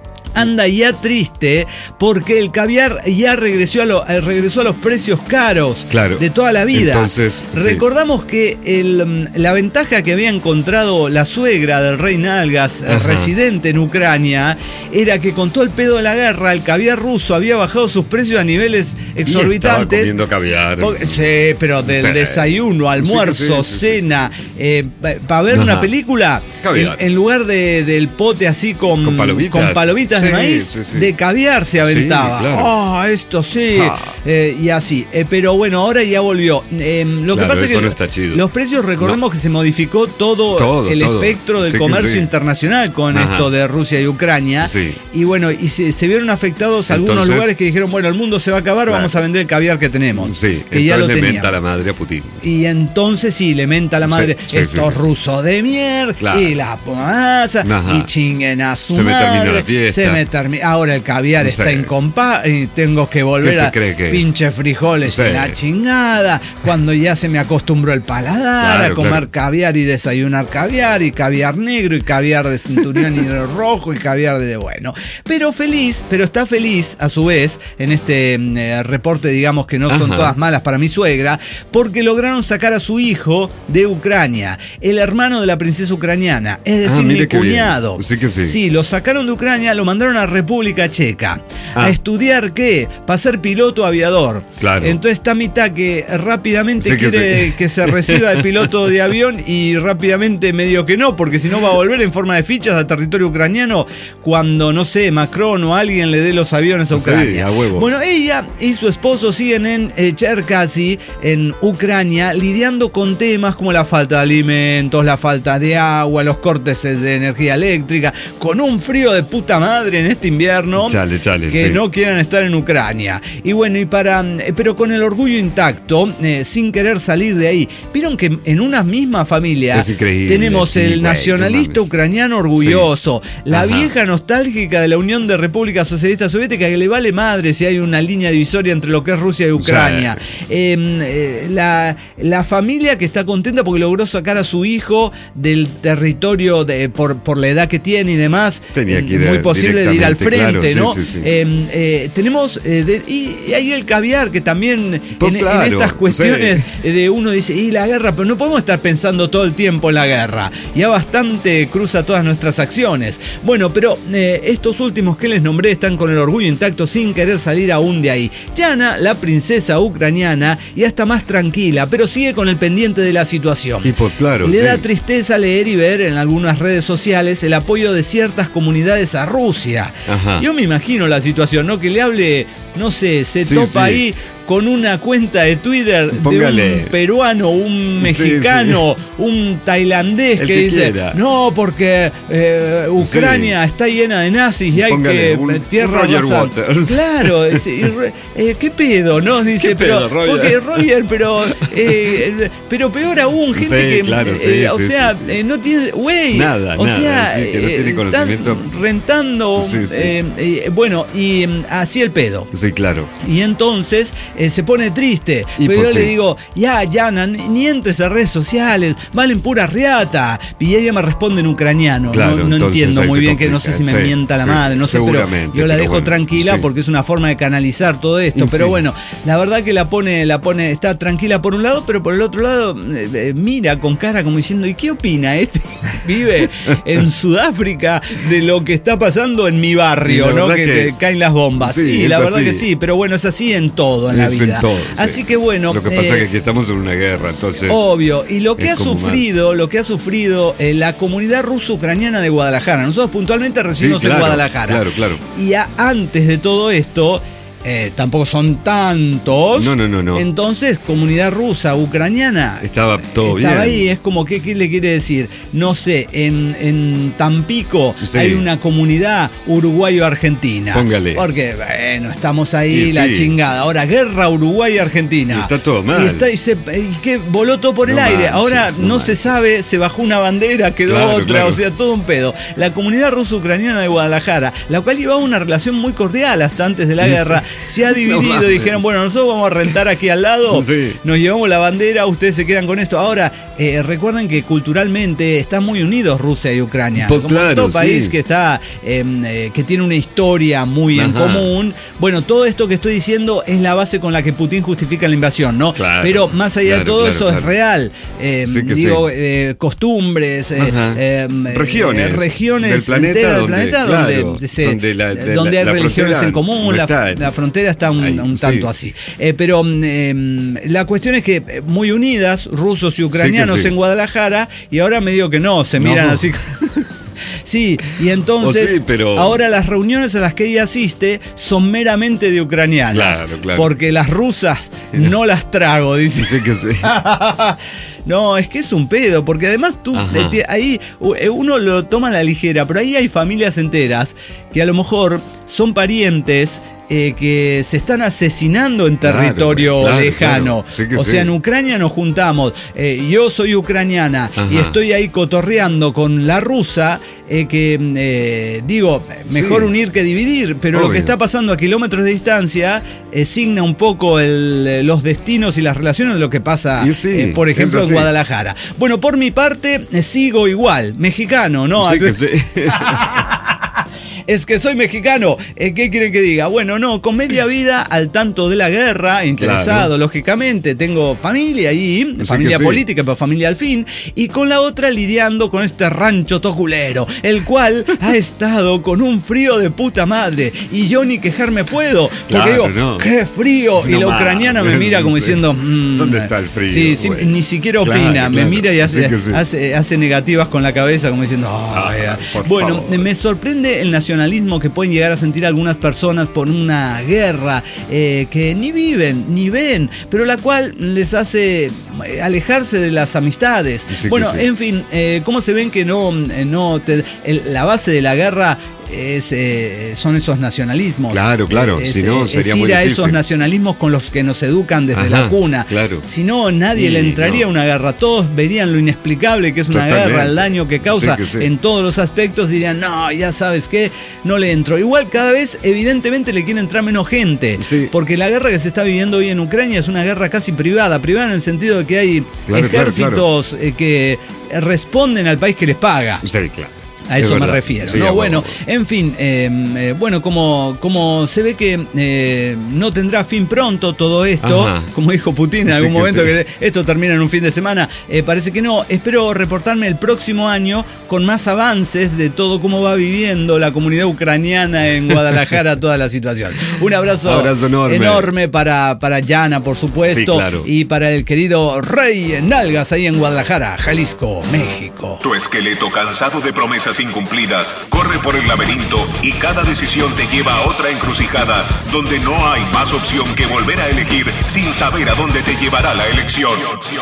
anda ya triste porque el caviar ya regresó a, lo- eh, regresó a los precios caros Claro. de toda la vida. Entonces, sí. Recordamos que el, mm, la ventaja que había encontrado la suegra del rey Nalgas, eh, Ajá. residente en Ucrania, era que con todo el pedo de la guerra, el caviar ruso había bajado sus precios a niveles Y estaba exorbitantes. comiendo caviar. Porque- sí, pero del Sí. desayuno, almuerzo, Sí, sí, sí, sí, cena, para ver Ajá. una película, en, Caviar. en lugar de, del pote así con, Con palomitas. con palomitas de Sí, maíz, sí, sí. de caviar se aventaba. Sí, claro. Oh, esto sí. Ah. Eh, y así. Eh, pero bueno, ahora ya volvió. Eh, lo que Claro, pasa es eso que no está chido. los precios, recordemos que se modificó todo, Todo, el todo. espectro del Sí que comercio sí. internacional con Ajá. esto de Rusia y Ucrania. Sí. Y bueno, y se, se vieron afectados algunos Entonces- lugares que dijeron, bueno, el mundo se va a acabar, Claro. vamos a vender el caviar que tenemos. Sí, que ya lo entonces le teníamos. menta la madre a Putin. Y entonces sí, le menta a la madre, Sí, sí, estos sí, sí. rusos de mierda, Claro. y la masa, Ajá. y chinguen a su Se me madre, terminó la fiesta. se se me termina. Ahora el caviar No está sé. incompa y tengo que volver ¿Qué se a cree que es? pinche frijoles Sí. y la chingada. Cuando ya se me acostumbró el paladar Claro, a comer claro. caviar y desayunar caviar y caviar negro y caviar de centurión y rojo y caviar de bueno. Pero feliz, pero está feliz a su vez en este eh, reporte, digamos que no son Ajá. todas malas para mi suegra, porque lograron sacar a su hijo de Ucrania, el hermano de la princesa ucraniana, es decir, Ah, mi mire qué bien. cuñado. Sí que sí. Sí, lo sacaron de Ucrania, lo mandaron a República Checa. Ah. ¿A estudiar qué? Para ser piloto aviador. Claro. Entonces está mitad que rápidamente Sí que quiere sí. que se reciba de piloto de avión y rápidamente medio que no, porque si no va a volver en forma de fichas a territorio ucraniano cuando, no sé, Macron o alguien le dé los aviones a Sí, Ucrania. a huevo. Bueno, ella y su esposo siguen en eh, Cherkasy, en Ucrania, lidiando con temas como la falta de alimentos, la falta de agua, los cortes de energía eléctrica, con un frío de puta madre en este invierno. Chale, chale, que sí. no quieran estar en Ucrania. Y bueno, y para, eh, pero con el orgullo intacto, eh, sin querer salir de ahí. Vieron que en una misma familia Es increíble, tenemos sí, el güey, nacionalista no mames. ucraniano orgulloso, la Ajá. vieja nostálgica de la Unión de República Socialista Soviética que le vale madre si hay una línea divisoria entre lo que es Rusia y Ucrania. Eh, eh, la, la familia que está contenta porque logró sacar a su hijo del territorio de, por, por la edad que tiene y demás. Tenía que ir muy posible de ir al directamente, frente, claro, ¿no? sí, sí, sí. Eh, eh, tenemos eh, de- y, y hay el caviar que también Pues en, claro, en estas cuestiones sí. de uno dice y la guerra, pero no podemos estar pensando todo el tiempo en la guerra, ya bastante cruza todas nuestras acciones. Bueno, pero eh, estos últimos que les nombré están con el orgullo intacto sin querer salir aún de ahí. Yana, la princesa ucraniana, ya está más tranquila, pero sigue con el pendiente de la situación. Y pues claro, Le sí. da tristeza leer y ver en algunas redes sociales el apoyo de ciertas comunidades a Rusia. Ajá. Yo me imagino la situación, ¿no? Que le hable, no sé, se Sí, topa sí. ahí con una cuenta de Twitter de Póngale. un peruano, un Sí, mexicano, un tailandés El que, que dice, quiera. no, porque eh, Ucrania está llena de nazis y hay Póngale que un- eh, tierra un Roger más alta". Waters. Claro, es- y re- eh, ¿qué pedo? ¿No? Dice, ¿Qué pero pedo, Roger? porque Roger, pero eh, pero peor aún, gente Sí, que claro, eh, sí, o sí, sea, sí, sí. eh, no tiene, güey, Nada, o nada, sea, sí, que no tiene eh, conocimiento. están rentando, Sí, sí. eh, eh, bueno, y mm, así el pedo. Sí, claro. Y entonces eh, se pone triste. Y pero pues yo le sí. digo, ya, Yana, ni ni entres a redes sociales, valen pura riata. Y ella me responde en ucraniano. Claro, no no entonces entiendo ahí muy se bien, que no sé si me complica. Sí, mienta la sí, madre, no sé, pero seguramente, yo la pero dejo bueno, tranquila sí. porque es una forma de canalizar todo esto. Y Pero sí. bueno, la verdad que la pone, la pone, está tranquila por un lado, pero por el otro lado eh, eh, mira con cara como diciendo, ¿y qué opina este que vive en Sudáfrica de lo que está pasando en mi Y barrio, la ¿no? verdad Que, que- te caen las bombas. Sí, Sí, es la verdad así. que sí, pero bueno, es así en todo en la Es en vida. todo, sí. Así que bueno. Lo que pasa eh, es que aquí estamos en una guerra, entonces. Obvio, y lo que es ha como sufrido, lo que ha sufrido eh, la comunidad ruso-ucraniana de Guadalajara. Nosotros puntualmente residimos Sí, claro, en Guadalajara. claro, claro. Y a- antes de todo esto, eh, tampoco son tantos. No, no, no, no. Entonces, comunidad rusa, ucraniana. Estaba todo Estaba bien. ahí, es como, ¿qué, qué le quiere decir? No sé, en, en Tampico Sí. hay una comunidad uruguayo-argentina. Póngale. Porque, bueno, estamos ahí, Y la sí. chingada. Ahora, guerra Uruguay-Argentina. Y está todo mal. Y, está- y se, y que voló todo por el No aire. manches, Ahora no no, se manches. sabe, se bajó una bandera, quedó Claro, otra, claro. o sea, todo un pedo. La comunidad ruso-ucraniana de Guadalajara, la cual llevaba una relación muy cordial hasta antes de la Y guerra, sí. se ha dividido. No mames. Dijeron, bueno, nosotros vamos a rentar aquí al lado, Sí. nos llevamos la bandera, ustedes se quedan con esto. Ahora, eh, recuerden que culturalmente están muy unidos Rusia y Ucrania. Pues Como claro, todo país sí. que está eh, eh, que tiene una historia muy en Ajá. común. Bueno, todo esto que estoy diciendo es la base con la que Putin justifica la invasión, ¿no? Claro, Pero más allá de claro, todo claro, eso claro. es real. Eh, Sí que digo, sí. eh, costumbres, eh, Ajá. eh, Regiones eh, regiones del planeta enteras del donde- planeta claro, donde, se- donde la- de donde la- hay la religiones frontera en común, no la, está en- la frontera está un, ahí, un sí. tanto así. Eh, pero eh, la cuestión es que eh, muy unidas, rusos y ucranianos Sí que sí. en Guadalajara, y ahora me digo que no, se No. miran así. Sí, y entonces O sí, pero- ahora las reuniones a las que ella asiste son meramente de ucranianas. Claro, claro. Porque las rusas no las trago, dice. Sí que sí. No, es que es un pedo, porque además tú, eh, ahí uno lo toma a la ligera, pero ahí hay familias enteras que a lo mejor son parientes eh, que se están asesinando en territorio claro, claro, lejano. Claro. Sí que o sí. sea, en Ucrania nos juntamos. Eh, yo soy ucraniana Ajá. y estoy ahí cotorreando con la rusa, eh, que eh, digo, mejor sí. unir que dividir, pero Obvio. Lo que está pasando a kilómetros de distancia eh, signa un poco el, los destinos y las relaciones de lo que pasa, sí, eh, por ejemplo, en Guadalajara. Bueno, por mi parte, eh, sigo igual, mexicano, ¿no? Sí que sí. Es que soy mexicano. ¿Qué quieren que diga? Bueno, no, con media vida al tanto de la guerra, interesado, claro. lógicamente. Tengo familia ahí, sí familia política, sí. pero familia al fin. Y con la otra lidiando con este rancho toculero, el cual ha estado con un frío de puta madre. Y yo ni quejarme puedo. Porque claro, digo, no. ¡qué frío! No y la ucraniana más, me mira como sí. diciendo... Mmm, ¿dónde está el frío? Sí, sí ni siquiera opina. Claro, claro. Me mira y hace, sí sí. hace, hace negativas con la cabeza como diciendo... Oh, ah, bueno, favor. Me sorprende el nacionalismo que pueden llegar a sentir algunas personas por una guerra eh, que ni viven, ni ven, pero la cual les hace alejarse de las amistades. Sí, bueno, sí. en fin, eh, ¿cómo se ven que no, eh, no te, el, la base de la guerra es, eh, son esos nacionalismos? Claro, claro, es, si no es sería ir muy a difícil. Esos nacionalismos con los que nos educan desde Ajá, la cuna. Claro. Si no, nadie sí, le entraría no. a una guerra. Todos verían lo inexplicable que es una Totalmente. guerra, el daño que causa sí, que sí. en todos los aspectos. Dirían, no, ya sabes qué, no le entro. Igual cada vez, evidentemente, le quiere entrar menos gente. Sí. Porque la guerra que se está viviendo hoy en Ucrania es una guerra casi privada. Privada en el sentido de que hay claro, ejércitos claro, claro. Eh, que responden al país que les paga. Sí, claro. A eso me refiero, sí, ¿no? Bueno, en fin, eh, eh, bueno, como, como se ve que eh, no tendrá fin pronto todo esto, Ajá. como dijo Putin en algún sí, momento, que, sí. que esto termina en un fin de semana, eh, parece que no. Espero reportarme el próximo año con más avances de todo cómo va viviendo la comunidad ucraniana en Guadalajara, toda la situación. Un abrazo, abrazo enorme. enorme para, para Yana, por supuesto, sí, claro. y para el querido Rey Nalgas ahí en Guadalajara, Jalisco, México. Tu esqueleto cansado de promesas incumplidas corre por el laberinto y cada decisión te lleva a otra encrucijada donde no hay más opción que volver a elegir sin saber a dónde te llevará la elección.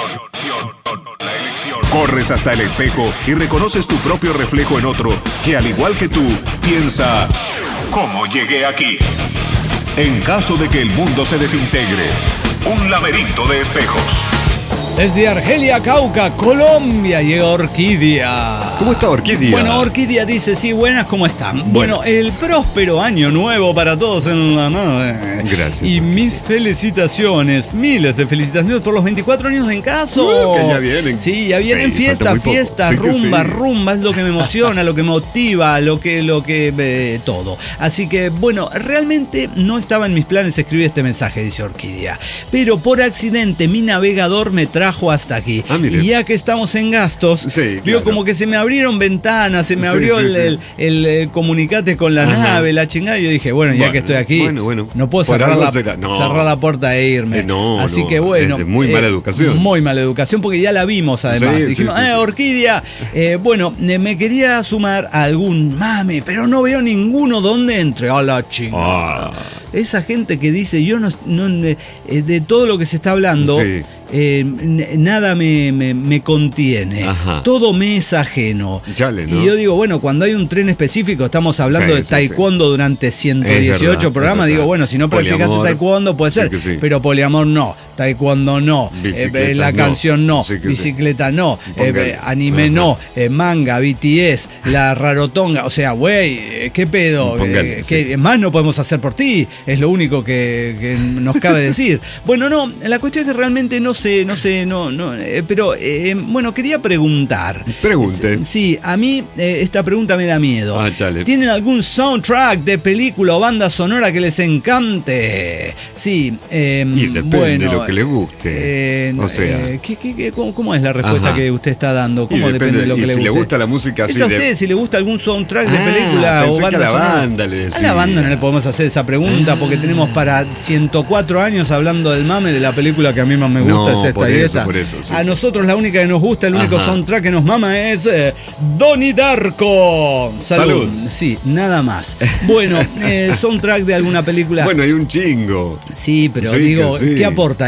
Corres hasta el espejo y reconoces tu propio reflejo en otro que, al igual que tú, piensa: ¿cómo llegué aquí? En caso de que el mundo se desintegre, un laberinto de espejos. Desde Argelia, Cauca, Colombia, llega Orquídea. ¿Cómo está Orquídea? Bueno, Orquídea dice, sí, buenas, ¿cómo están? Buenas. Bueno, el próspero año nuevo para todos en la nave. Gracias. Y mis felicitaciones, miles de felicitaciones por los veinticuatro años en caso. Uh, que ya vienen. Sí, ya vienen sí, fiestas, fiestas, sí rumba, sí. rumba, es lo que me emociona, lo que me motiva, lo que, lo que, eh, todo. Así que, bueno, realmente no estaba en mis planes escribir este mensaje, dice Orquídea. Pero por accidente mi navegador me trajo hasta aquí. Ah, y ya que estamos en gastos, sí, vio claro. como que se me abrieron ventanas, se me sí, abrió sí, el, sí. El, el, el comunicate con la Ajá. nave, la chingada. Y yo dije, bueno, ya bueno, que estoy aquí, bueno, bueno. no puedo cerrar la, no. cerrar la puerta e irme. Eh, no, Así no, que bueno. Es muy eh, mala educación. Muy mala educación, porque ya la vimos además. Sí, Dijimos, sí, sí, ah, Orquídea. Eh, bueno, me quería sumar a algún mame, pero no veo ninguno donde entre. A la chingada. Ah. Esa gente que dice, yo no, no eh, de todo lo que se está hablando. Sí. Eh, nada me, me, me contiene. Ajá. Todo me es ajeno. Chale, ¿no? Y yo digo, bueno, cuando hay un tren específico, estamos hablando sí, de sí, taekwondo sí. durante ciento dieciocho verdad, programas, digo, bueno, si no practicaste poliamor, taekwondo puede ser, sí sí. pero poliamor no, taekwondo no, eh, la no. canción no, sí bicicleta sí. no, eh, anime Ajá. no, eh, manga, B T S, la rarotonga, o sea, güey, ¿qué pedo? Póngale, eh, sí. ¿Qué más no podemos hacer por ti? Es lo único que, que nos cabe decir. Bueno, no, la cuestión es que realmente no sé, no sé, no, no, eh, pero eh, bueno, quería preguntar. Pregunte. Sí, a mí eh, esta pregunta me da miedo. Ah, chale. ¿Tienen algún soundtrack de película o banda sonora que les encante? Sí, eh, y depende bueno, de lo que les guste. Eh, o sea, eh, ¿qué, qué, qué, cómo, ¿cómo es la respuesta Ajá. que usted está dando? ¿Cómo depende, depende de lo que y le si guste? le gusta la música así. ¿Es a usted de... si le gusta algún soundtrack de ah, película o banda que a la sonora? banda le decía. A la banda no le podemos hacer esa pregunta porque tenemos para ciento cuatro años hablando del mame de la película que a mí más me gusta, no, es esta y eso, esa. Por eso, sí, a sí. nosotros la única que nos gusta, el único Ajá. soundtrack que nos mama es eh, Donnie Darko. Salud. Salud. Sí, nada más. Bueno, eh, soundtrack de alguna película. Bueno, hay un chingo. Sí, pero sí, digo, sí. ¿qué aporta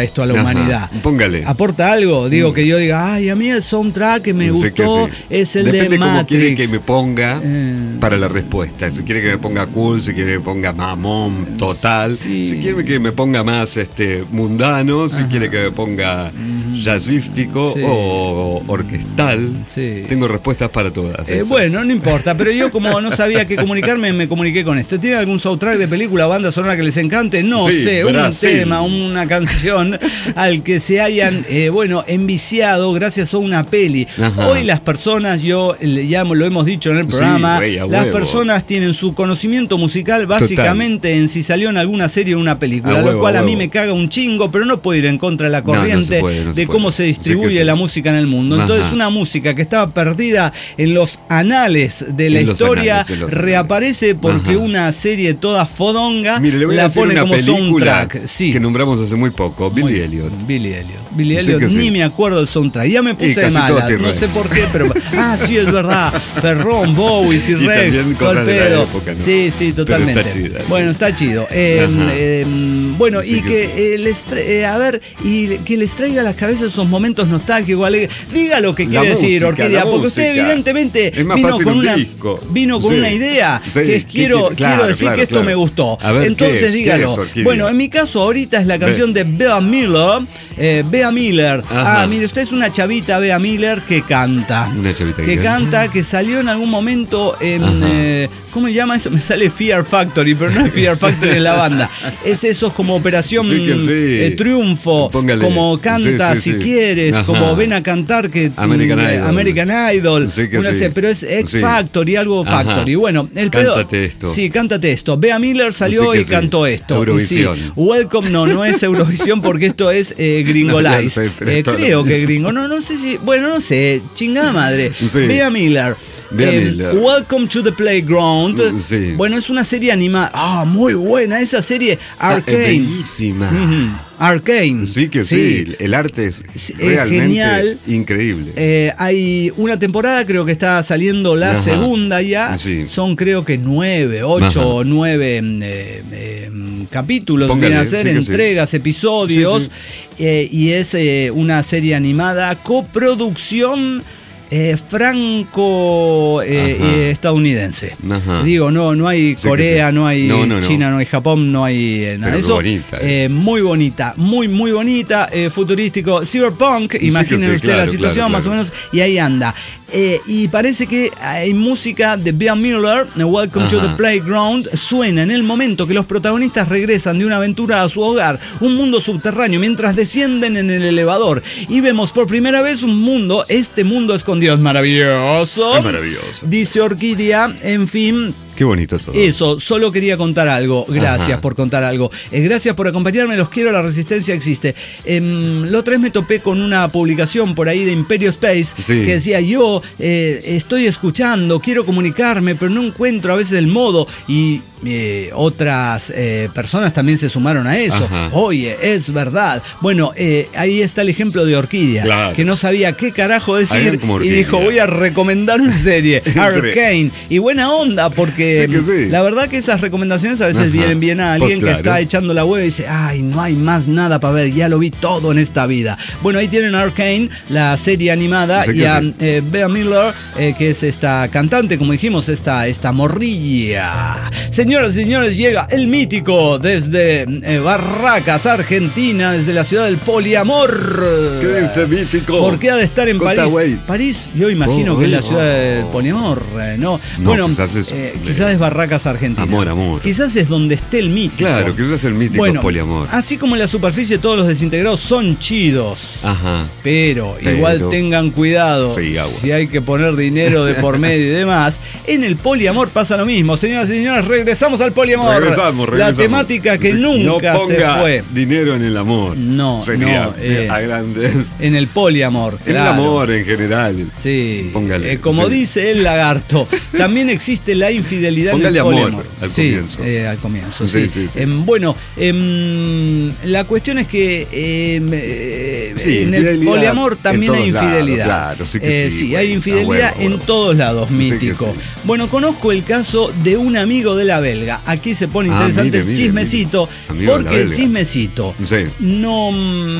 esto a la Ajá, humanidad? póngale. ¿Aporta algo? Digo, que yo diga, ay, a mí el soundtrack que me Sé gustó que sí. es el Depende de cómo Matrix. quiere que me ponga Eh. para la respuesta. Si quiere que me ponga cool, si quiere que me ponga mamón total, Sí. si quiere que me ponga más este mundano, si Ajá. quiere que me ponga jazzístico Sí. o orquestal. Sí. Tengo respuestas para todas. Eh, esas. bueno, no importa, pero yo como no sabía qué comunicarme, me comuniqué con esto. ¿Tiene algún soundtrack de película, banda sonora que les encante? No Sí, sé, Brasil. un tema, una canción al que se hayan, eh, bueno, enviciado gracias a una peli. Ajá. Hoy las personas, yo le llamo, lo hemos dicho en el Sí, programa, güey, a las huevo. personas tienen su conocimiento musical básicamente en si salió en alguna serie o una película, A lo huevo, cual a a mí huevo. me caga un chingo, pero no puedo ir en contra de la No, no se corriente puede, no se de puede. cómo se Sí distribuye que sí. la música en el mundo. Entonces, Ajá. una música que estaba perdida en los anales de la En los historia anales, en los anales. reaparece porque Ajá. una serie toda fodonga Mire, le voy a la decir pone una como película soundtrack. Sí. que nombramos hace muy poco, Muy Billy bien. Elliot. Billy Elliot. Billy Sí Elliot, que sí. ni me acuerdo del soundtrack. Ya me Y puse de casi todos mala. T-Rex. No sé por qué, pero. Ah, sí, es verdad. Perrón, Bowie, también T-Rex, todo el cosas de la pedo. época, ¿no? Sí, sí, Pero totalmente. está chida, sí. Bueno, está chido. Eh, Ajá. eh, bueno, Sí y que que eh, les tra- eh, a ver, y que les traiga a las cabezas esos momentos nostálgicos, alegres. Diga lo que La quiere decir, música, Orquídea, la porque usted música. evidentemente Es más vino fácil con un una disco. vino con Sí. una idea Sí, que es, ¿qué quiero, quiere? Claro, quiero decir claro, que esto claro. me gustó. A ver, ¿qué Entonces es? ¿Qué dígalo. es, Orquídea? Bueno, en mi caso ahorita es la canción de Bea Miller. Eh, Bea Miller. Ajá. Ah, mire, usted es una chavita, Bea Miller, que canta. Una chavita que que canta, que salió en algún momento en. Ajá. eh, ¿Cómo se llama eso? Me sale Fear Factory, pero no es Fear Factory en la banda. Es esos como Operación Sí que sí. eh, Triunfo, Póngale. como Canta Sí, sí, si sí. quieres, Ajá. como Ven a cantar, que American eh, Idol. American Idol. Sí que una sí. se- pero es X Sí. Factory, algo Ajá. Factory. Bueno, el pedo. Cántate esto. Sí, cántate esto. Bea Miller salió Sí que y sí. cantó esto. Eurovisión. Y sí, Welcome, no, no es Eurovisión porque esto es eh, Gringo No, ya Lice. sé, pero Eh, todo lo creo que mismo. Gringo. No, no sé si. Bueno, no sé. Chingada madre. Sí. Bea Miller. Bea Eh, Miller. Welcome to the Playground. Sí. Bueno, es una serie animada. Ah, muy buena esa serie. Ah, es Arcane. bellísima. Ujú. Arcane. Sí que sí. El arte es Es realmente genial. increíble. Eh, hay una temporada, creo que está saliendo la Ajá. segunda ya. Sí. Son creo que nueve, ocho Ajá. o nueve eh, eh, capítulos, Póngale, vienen a ser sí que sí. entregas, episodios. Sí, eh, y es eh, una serie animada, coproducción. Eh, franco eh, Ajá. eh, estadounidense. Ajá. Digo, no, no hay Sí que Corea, sí. no hay No, no, no. China, no hay Japón, no hay eh, nada Pero de qué eso. bonita, eh. Eh, muy bonita, muy, muy bonita, eh, futurístico, cyberpunk, Sí que imaginen sí, usted la claro, situación claro, más o claro. menos, y ahí anda. Eh, y parece que hay música de Bea Miller, eh, Welcome to Ajá. the Playground, suena en el momento que los protagonistas regresan de una aventura a su hogar, un mundo subterráneo, mientras descienden en el elevador y vemos por primera vez un mundo, este mundo escondido es maravilloso. Es maravilloso. Dice Orquídea, en fin. Qué bonito todo. Eso, solo quería contar algo. Gracias Ajá. por contar algo. Eh, gracias por acompañarme. Los quiero, la resistencia existe. Em, la otra vez me topé con una publicación por ahí de Imperio Space Sí. que decía: yo eh, estoy escuchando, quiero comunicarme, pero no encuentro a veces el modo. Y eh, otras eh, personas también se sumaron a eso. Ajá. Oye, es verdad. Bueno, eh, ahí está el ejemplo de Orquídea, Claro. que no sabía qué carajo Hagan decir como y Orquídea. dijo: voy a recomendar una serie, Entre- Arcane. Y buena onda, porque Sí que sí. la verdad que esas recomendaciones a veces Ajá. vienen bien a alguien Pues claro. que está echando la web y dice: ay, no hay más nada para ver, ya lo vi todo en esta vida. Bueno, ahí tienen Arcane, la serie animada, Sí que y a sí. eh, Bea Miller, eh, que es esta cantante, como dijimos, esta, esta morrilla. Señoras y señores, llega el mítico desde eh, Barracas, Argentina, desde la ciudad del poliamor. ¿Qué dice mítico? ¿Por qué ha de estar en Costa París? Güey. París, yo imagino Oh, que es la oh, ciudad del oh. poliamor, eh, ¿no? No, bueno, quizás es- eh, quizás es Barracas, Argentina. Amor, amor. Quizás es donde esté el mítico. Claro, que es el mítico Bueno, poliamor. así como en la superficie todos los desintegrados son chidos. Ajá. Pero, Pero- igual tengan cuidado Sí, aguas. si hay que poner dinero de por medio y demás. En el poliamor pasa lo mismo. Señoras y señores, regresamos al poliamor. Regresamos, regresamos. La temática que Sí, nunca no ponga se fue. dinero en el amor. No, Sería no, eh, a grandes. En el poliamor. En el claro. amor en general. Sí, Póngale, eh, como sí. dice el lagarto, también existe la infidelidad Póngale en el amor poliamor. al Sí, comienzo. eh, al comienzo, Sí, sí. sí, sí. Em, bueno, em, la cuestión es que em, eh, eh, Sí, en el infidelidad poliamor en también hay todos infidelidad. lados, claro, sí que Eh, sí, sí, bueno, hay infidelidad ah, bueno, en bueno. todos lados, Sí que mítico. sí. Bueno, conozco el caso de un amigo de la belga. Aquí se pone Ah, interesante mire, el mire, chismecito, mire. Amigo de la porque el belga. chismecito Sí. no,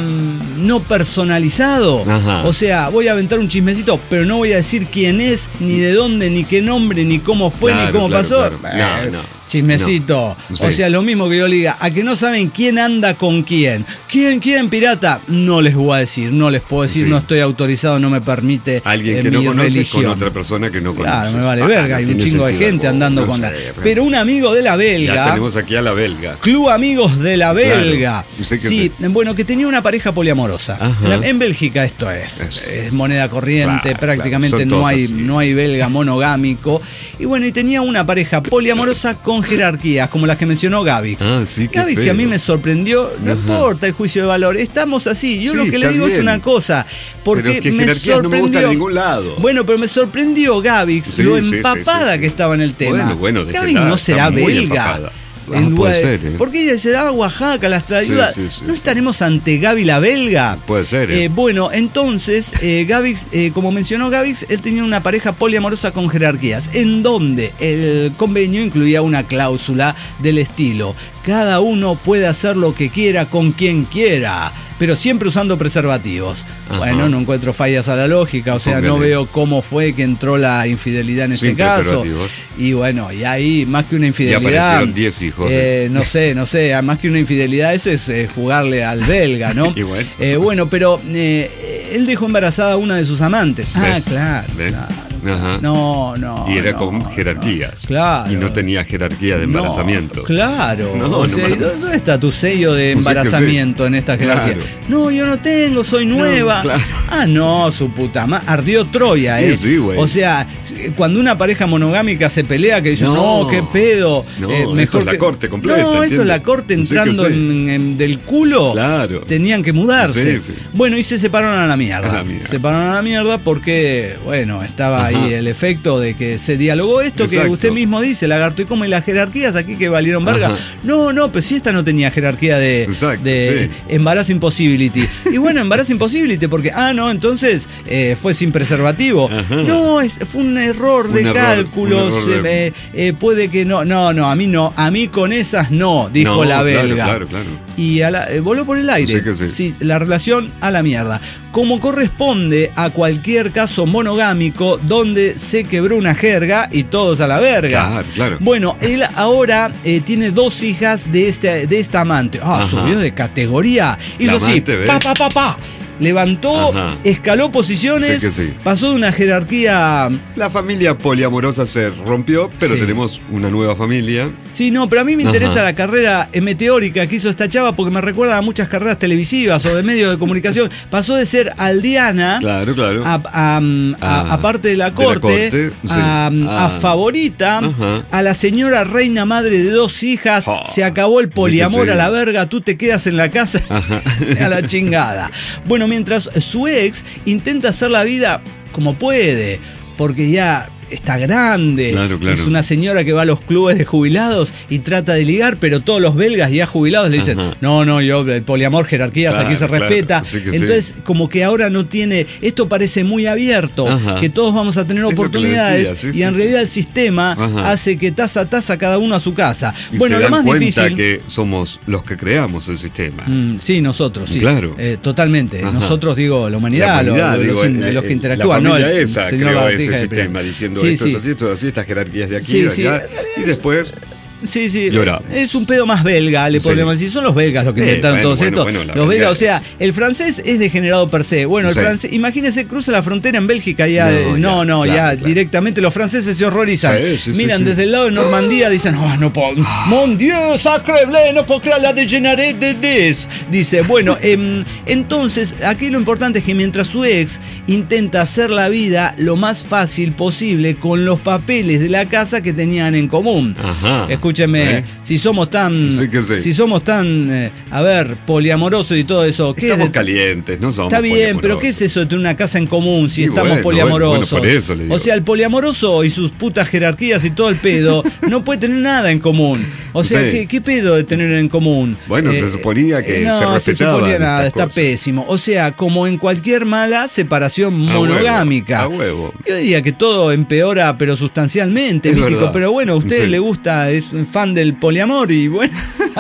mm, no personalizado. Ajá. O sea, voy a aventar un chismecito, pero no voy a decir quién es, ni de dónde, ni qué nombre, ni cómo fue, Claro, ni cómo claro, pasó. claro. Eh, No, no. Chismecito. No. Sí. O sea, lo mismo que yo le diga, a que no saben quién anda con quién. ¿Quién, quién, pirata? No les voy a decir, no les puedo decir, Sí. no estoy autorizado, no me permite Alguien eh, que no mi conoces religión. con otra persona que no conoces. Claro, me vale Ah, verga, no hay un tiene chingo de sentido gente alguno, andando no con la... sé, Pero un amigo de la Ya belga... tenemos aquí a la belga. Club Amigos de la Belga. Claro, sé que Sí, bueno, que tenía una pareja poliamorosa. Ajá. En, en Bélgica esto es, Es- es moneda corriente, Claro, prácticamente claro, son no todos hay así. no hay belga monogámico. Y bueno, y tenía una pareja poliamorosa con jerarquías, como las que mencionó Gavix. Ah, sí, qué Gavix, que a mí feo. me sorprendió, no Ajá. importa el juicio de valor, estamos así. Yo Sí, lo que le está digo es bien. una cosa, porque Pero que me jerarquías no me sorprendió. gustan en ningún lado. Bueno, pero me sorprendió Gavix, Sí, lo sí, sí, empapada sí, sí. que estaba en el tema. Bueno, bueno, déjela, Gavix no está será muy belga. empapada. Ah, En lugar- puede ser, ¿eh? Porque ella será Oaxaca, las trayudas. Sí, sí, sí, ¿No sí. estaremos ante Gaby la belga? Puede ser, ¿eh? Eh, bueno, entonces, eh, Gavix, eh, como mencionó Gavix, él tenía una pareja poliamorosa con jerarquías, en donde el convenio incluía una cláusula del estilo: cada uno puede hacer lo que quiera con quien quiera, pero siempre usando preservativos. Ajá. Bueno, no encuentro fallas a la lógica, o sea, no Póngale. veo cómo fue que entró la infidelidad en este Sin caso. preservativos. Y bueno, y ahí más que una Y infidelidad... aparecieron diez hijos. eh, no sé, no sé, más que una infidelidad, eso es eh, jugarle al belga, ¿no? Y bueno. Eh, bueno, pero eh, él dejó embarazada a una de sus amantes. Ah, ¿Ves? claro, ¿Ves? claro. Ajá. No, no. Y era no, con no. jerarquías. Claro. Y no tenía jerarquía de embarazamiento. No, claro. No, o no sea, más. ¿dónde está tu sello de O sea que embarazamiento en esta jerarquía? Claro. No, yo no tengo, soy nueva. claro. Ah, no, su puta madre. Ardió Troya, Sí, ¿eh? sí, güey. O sea, cuando una pareja monogámica se pelea, que dice, no, No. qué pedo. No, eh, esto mejor es la que- corte completa, No, esto es la ¿entiendes? corte Sí que entrando sí. en, en- del culo. Claro. Tenían que mudarse. Sí, sí. Bueno, y se separaron a la mierda. A la mierda. Se separaron a la mierda porque, bueno, estaba Ajá. ahí el efecto de que se dialogó esto que Exacto. usted mismo dice, lagarto, y como y las jerarquías aquí que valieron verga. Ajá. No, no, pero si esta no tenía jerarquía de, Exacto, de sí. Embarazzo Impossibility. Y bueno, Embarazzo Impossibility, porque, ah, no, entonces eh, fue sin preservativo. Ajá. No, es, fue un error de Un error, cálculos. un error de- eh, eh, puede que no, no, no, a mí no, a mí con esas no, dijo No, la claro, belga. claro, claro. Y a la- eh, voló por el aire. Sí que sí. la relación a la mierda. Como corresponde a cualquier caso monogámico donde se quebró una jerga y todos a la verga. Claro, claro. Bueno, él ahora eh, tiene dos hijas de, este, de esta amante. Ah, Ajá. subió de categoría. Hizo La así, amante, ¿ves? pa, pa, pa, pa. Levantó, Ajá. escaló posiciones, Sí que sí. pasó de una jerarquía... La familia poliamorosa se rompió, pero Sí. tenemos una nueva familia. Sí, no, pero a mí me Ajá. interesa la carrera eh, meteórica que hizo esta chava porque me recuerda a muchas carreras televisivas o de medios de comunicación. Pasó de ser aldeana Claro, claro. a, a- a- Ah, a parte de la de la corte, corte, sí. a, a Ah. favorita, Ajá. a la señora reina madre de dos hijas. Oh, Se acabó el sí que poliamor sí. a la verga, tú te quedas en la casa Ajá. a la chingada. Bueno, mientras su ex intenta hacer la vida como puede, porque ya está grande, Claro, claro. es una señora que va a los clubes de jubilados y trata de ligar, pero todos los belgas ya jubilados le dicen, Ajá. no, no, yo, el poliamor, jerarquías, Claro, aquí se claro. respeta. Sí que sí. Entonces, como que ahora no tiene, esto parece muy abierto, Ajá. que todos vamos a tener Es lo que le oportunidades decía, sí, y sí, en sí. realidad el sistema Ajá. hace que taza a taza cada uno a su casa. Y bueno, se lo dan más cuenta difícil... que somos los que creamos el sistema. Mm, sí, nosotros, sí. Claro. Eh, totalmente. Ajá. Nosotros, digo, la humanidad, La humanidad, lo- lo- digo, los, in- el- los que el- interactúan, la ¿no? familia El esa señor creó Bartija ese de sistema Primera. diciendo Sí, esto sí. es así, esto es así, estas jerarquías de aquí, Sí, de sí. allá, y después Sí, sí. Lloramos. Es un pedo más belga, le Sí. podríamos decir. Son los belgas los que Eh, inventaron bueno, todo bueno, esto. bueno, la los belga belgas, o es- sea, el francés es degenerado per se. Bueno, el Sí. francés, imagínese, cruza la frontera en Bélgica ya. No, eh, No, ya, no, claro, ya claro. directamente los franceses se horrorizan. Sí, sí, sí, Miran sí. desde el lado de Normandía, dicen, oh, no puedo. Mon Dieu, sacre bleu, no puedo creer la degeneré de des. Dice, bueno, em, entonces, aquí lo importante es que mientras su ex intenta hacer la vida lo más fácil posible con los papeles de la casa que tenían en común. Ajá. Escúcheme, ¿Eh? si somos tan, Sí que sí. si somos tan, eh, a ver, poliamorosos y todo eso, ¿qué Estamos es? calientes, no somos Está bien, pero ¿qué es poliamorosos. eso de tener una casa en común si Y estamos bueno, poliamorosos? bueno, bueno, por eso le digo. O sea, el poliamoroso y sus putas jerarquías y todo el pedo no puede tener nada en común. O sea, Sí. ¿qué, ¿qué pedo de tener en común? Bueno, se suponía que no, se se respetaban suponía nada, estas está cosas. pésimo. O sea, como en cualquier mala separación A huevo, monogámica. a huevo. Yo diría que todo empeora, pero sustancialmente, Es mítico. verdad. Pero bueno, a usted Sí. le gusta, es un fan del poliamor y bueno.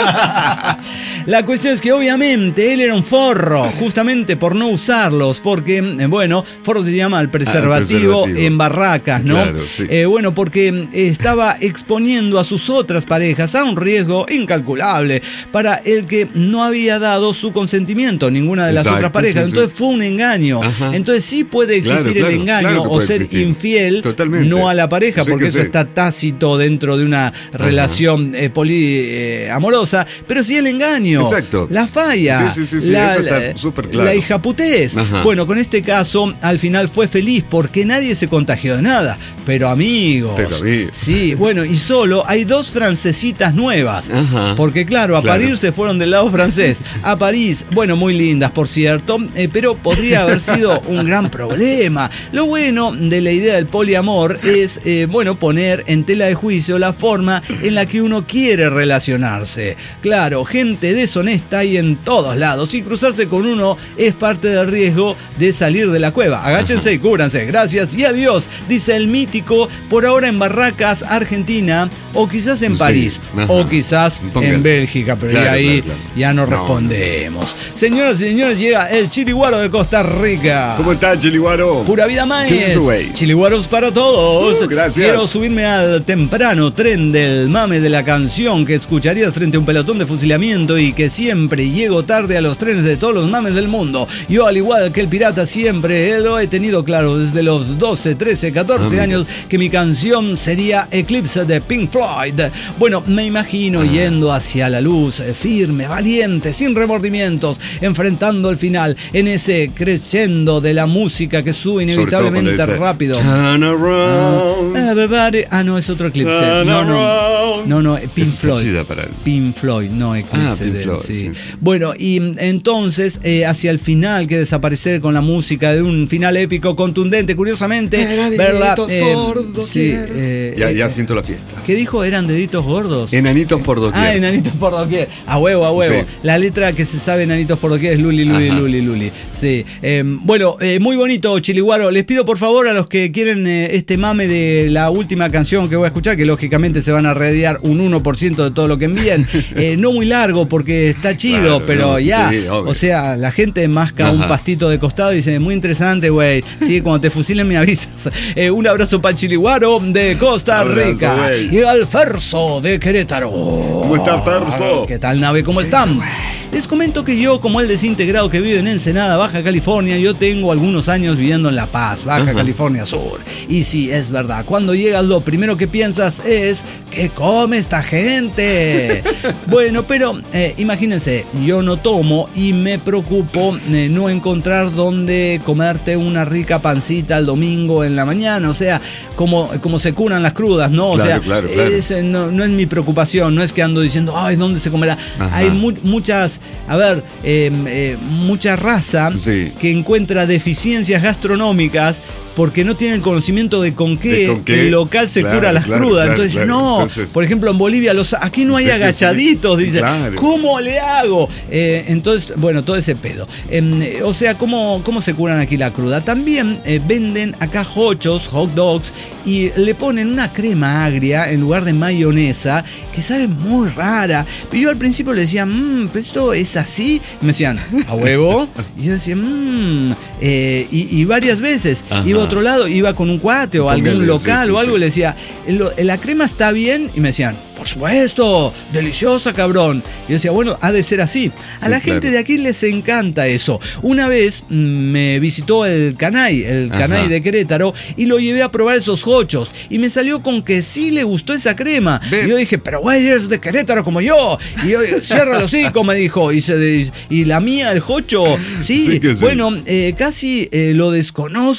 La cuestión es que obviamente él era un forro, justamente por no usarlos, porque, eh, bueno, forro se llama al preservativo, preservativo. en barracas, ¿no? Claro, sí. Eh, bueno, porque eh, estaba exponiendo a sus otras parejas a un riesgo incalculable para el que no había dado su consentimiento ninguna de las Exacto, otras parejas. sí, sí. Entonces fue un engaño. Ajá. Entonces sí puede existir Claro, claro, el engaño claro que o puede ser existir. infiel, Totalmente. no a la pareja, Sí porque que eso sí. está tácito dentro de una relación eh, poliamorosa, pero sí el engaño, Exacto. la falla, Sí, sí, sí, sí, la, eso está la- súper claro. la hijaputez. Ajá. Bueno, con este caso al final fue feliz porque nadie se contagió de nada, pero amigos. Pero amigos. Sí, bueno, y solo hay dos francesitas nuevas, Ajá. porque claro, a Claro. París se fueron del lado francés. A París, bueno, muy lindas por cierto, eh, pero podría haber sido un gran problema. Lo bueno de la idea del poliamor es, eh, bueno, poner en tela de juicio la forma en la que uno quiere relacionarse. Claro, gente deshonesta hay en todos lados y cruzarse con uno es parte del riesgo de salir de la cueva. Agáchense y cúbranse. Gracias y adiós, dice el mítico, por ahora en Barracas, Argentina, o quizás en Sí, París, ajá. o quizás Póngale. en Bélgica, pero Claro, ya ahí claro, claro. ya no No, respondemos. Señoras y señores, llega el chiriguaro de Costa Rica. ¿Cómo está, Chiliguaro? Pura vida más. ¿Qué dice, güey? Chiliguaros para todos. Uh, gracias. Quiero subirme al temprano tren del mame de la canción que escucharías frente a un pelotón de fusilamiento y que siempre llego tarde a los trenes de todos los mames del mundo. Yo, al igual que el pirata, siempre lo he tenido claro desde los doce, trece, catorce Ah, años que mi canción sería Eclipse de Pink Floyd. Bueno, me imagino yendo hacia la luz, eh, firme, valiente, sin remordimientos, enfrentando el final en ese crescendo de la música que sube inevitablemente Sobre todo cuando dice, rápido. Turn around. Ah, everybody- ah, no, es otro Eclipse. Turn No, no. around. No, no, Pink Esa está Floyd. chida para él. Pink Floyd, no Eclipse. Ah, Pink de él, Floyd, sí. sí, sí. Bueno, y mm, entonces, eh, hacia el final, que desaparecer con la música de un final épico, contundente, curiosamente, verla. eh, sí, eh, Ya, eh, ya siento la fiesta. ¿Qué dijo? ¿Eran deditos gordos? Enanitos por doquier. Ah, enanitos por doquier. A huevo, a huevo. Sí. La letra que se sabe enanitos por doquier es Luli, Luli, Ajá. Luli, Luli. Sí. Eh, bueno, eh, muy bonito, Chiliguaro. Les pido por favor a los que quieren eh, este mame de la última canción que voy a escuchar, que lógicamente se van a radiar un uno por ciento de todo lo que envíen. Eh, no muy largo porque está chido, Claro, pero no, ya. sí, obvio. O sea, la gente masca un Ajá. pastito de costado y dice, muy interesante, güey. Sí, cuando te fusilen me avisas. Eh, un abrazo para el Chiliguaro de Costa Abrazo, Rica. güey. Y al Ferso de Querétaro. ¿Cómo está, Ferso? ¿Qué tal, nave? ¿Cómo están? Les comento que yo, como el desintegrado que vive en Ensenada, Baja California, yo tengo algunos años viviendo en La Paz, Baja Ajá. California Sur. Y sí, es verdad, cuando llegas lo primero que piensas es, ¿qué come esta gente? Bueno, pero eh, imagínense, yo no tomo y me preocupo eh, no encontrar dónde comerte una rica pancita el domingo en la mañana, o sea, como, como se curan las crudas, ¿no? O Claro, sea, claro, claro. es, eh, no, no es mi preocupación, no es que ando diciendo, ay, ¿dónde se comerá? Ajá. Hay mu- muchas, a ver, eh, eh, mucha raza Sí. que encuentra deficiencias gastronómicas porque no tienen conocimiento de con qué, De con qué. el local se Claro, cura las claro, crudas. claro, Entonces, claro. no, Entonces- por ejemplo, en Bolivia, los, aquí no hay Sí, sí, sí. agachaditos, dice, Claro. ¿cómo le hago? Eh, entonces, bueno, todo ese pedo. Em, eh, o sea, ¿cómo, ¿cómo se curan aquí la cruda? También eh, venden acá hochos, hot dogs, y le ponen una crema agria en lugar de mayonesa, que sabe muy rara. Pero yo al principio le decía, mmm, ¿pero esto es así? Y me decían, ¿a huevo? Y yo decía, mmm, eh, y, y varias veces. Ajá. Iba a otro lado, iba con un cuate o algún Póngale, local sí, sí, o algo, sí. y le decía, "¿Lo- ¿la crema está bien? Y me decían, por supuesto, deliciosa, cabrón. Y yo decía, bueno, ha de ser así. A Sí, la gente claro. de aquí les encanta eso. Una vez mm, me visitó el Canay, el Ajá. Canay de Querétaro, y lo llevé a probar esos hochos. Y me salió con que sí le gustó esa crema. Ve. Y yo dije, pero güey, eres de Querétaro como yo. Y yo, cierra los hocico, me dijo. Y, se de- y la mía, el hocho, sí, Sí que sí. bueno, eh, casi eh, lo desconozco por eso.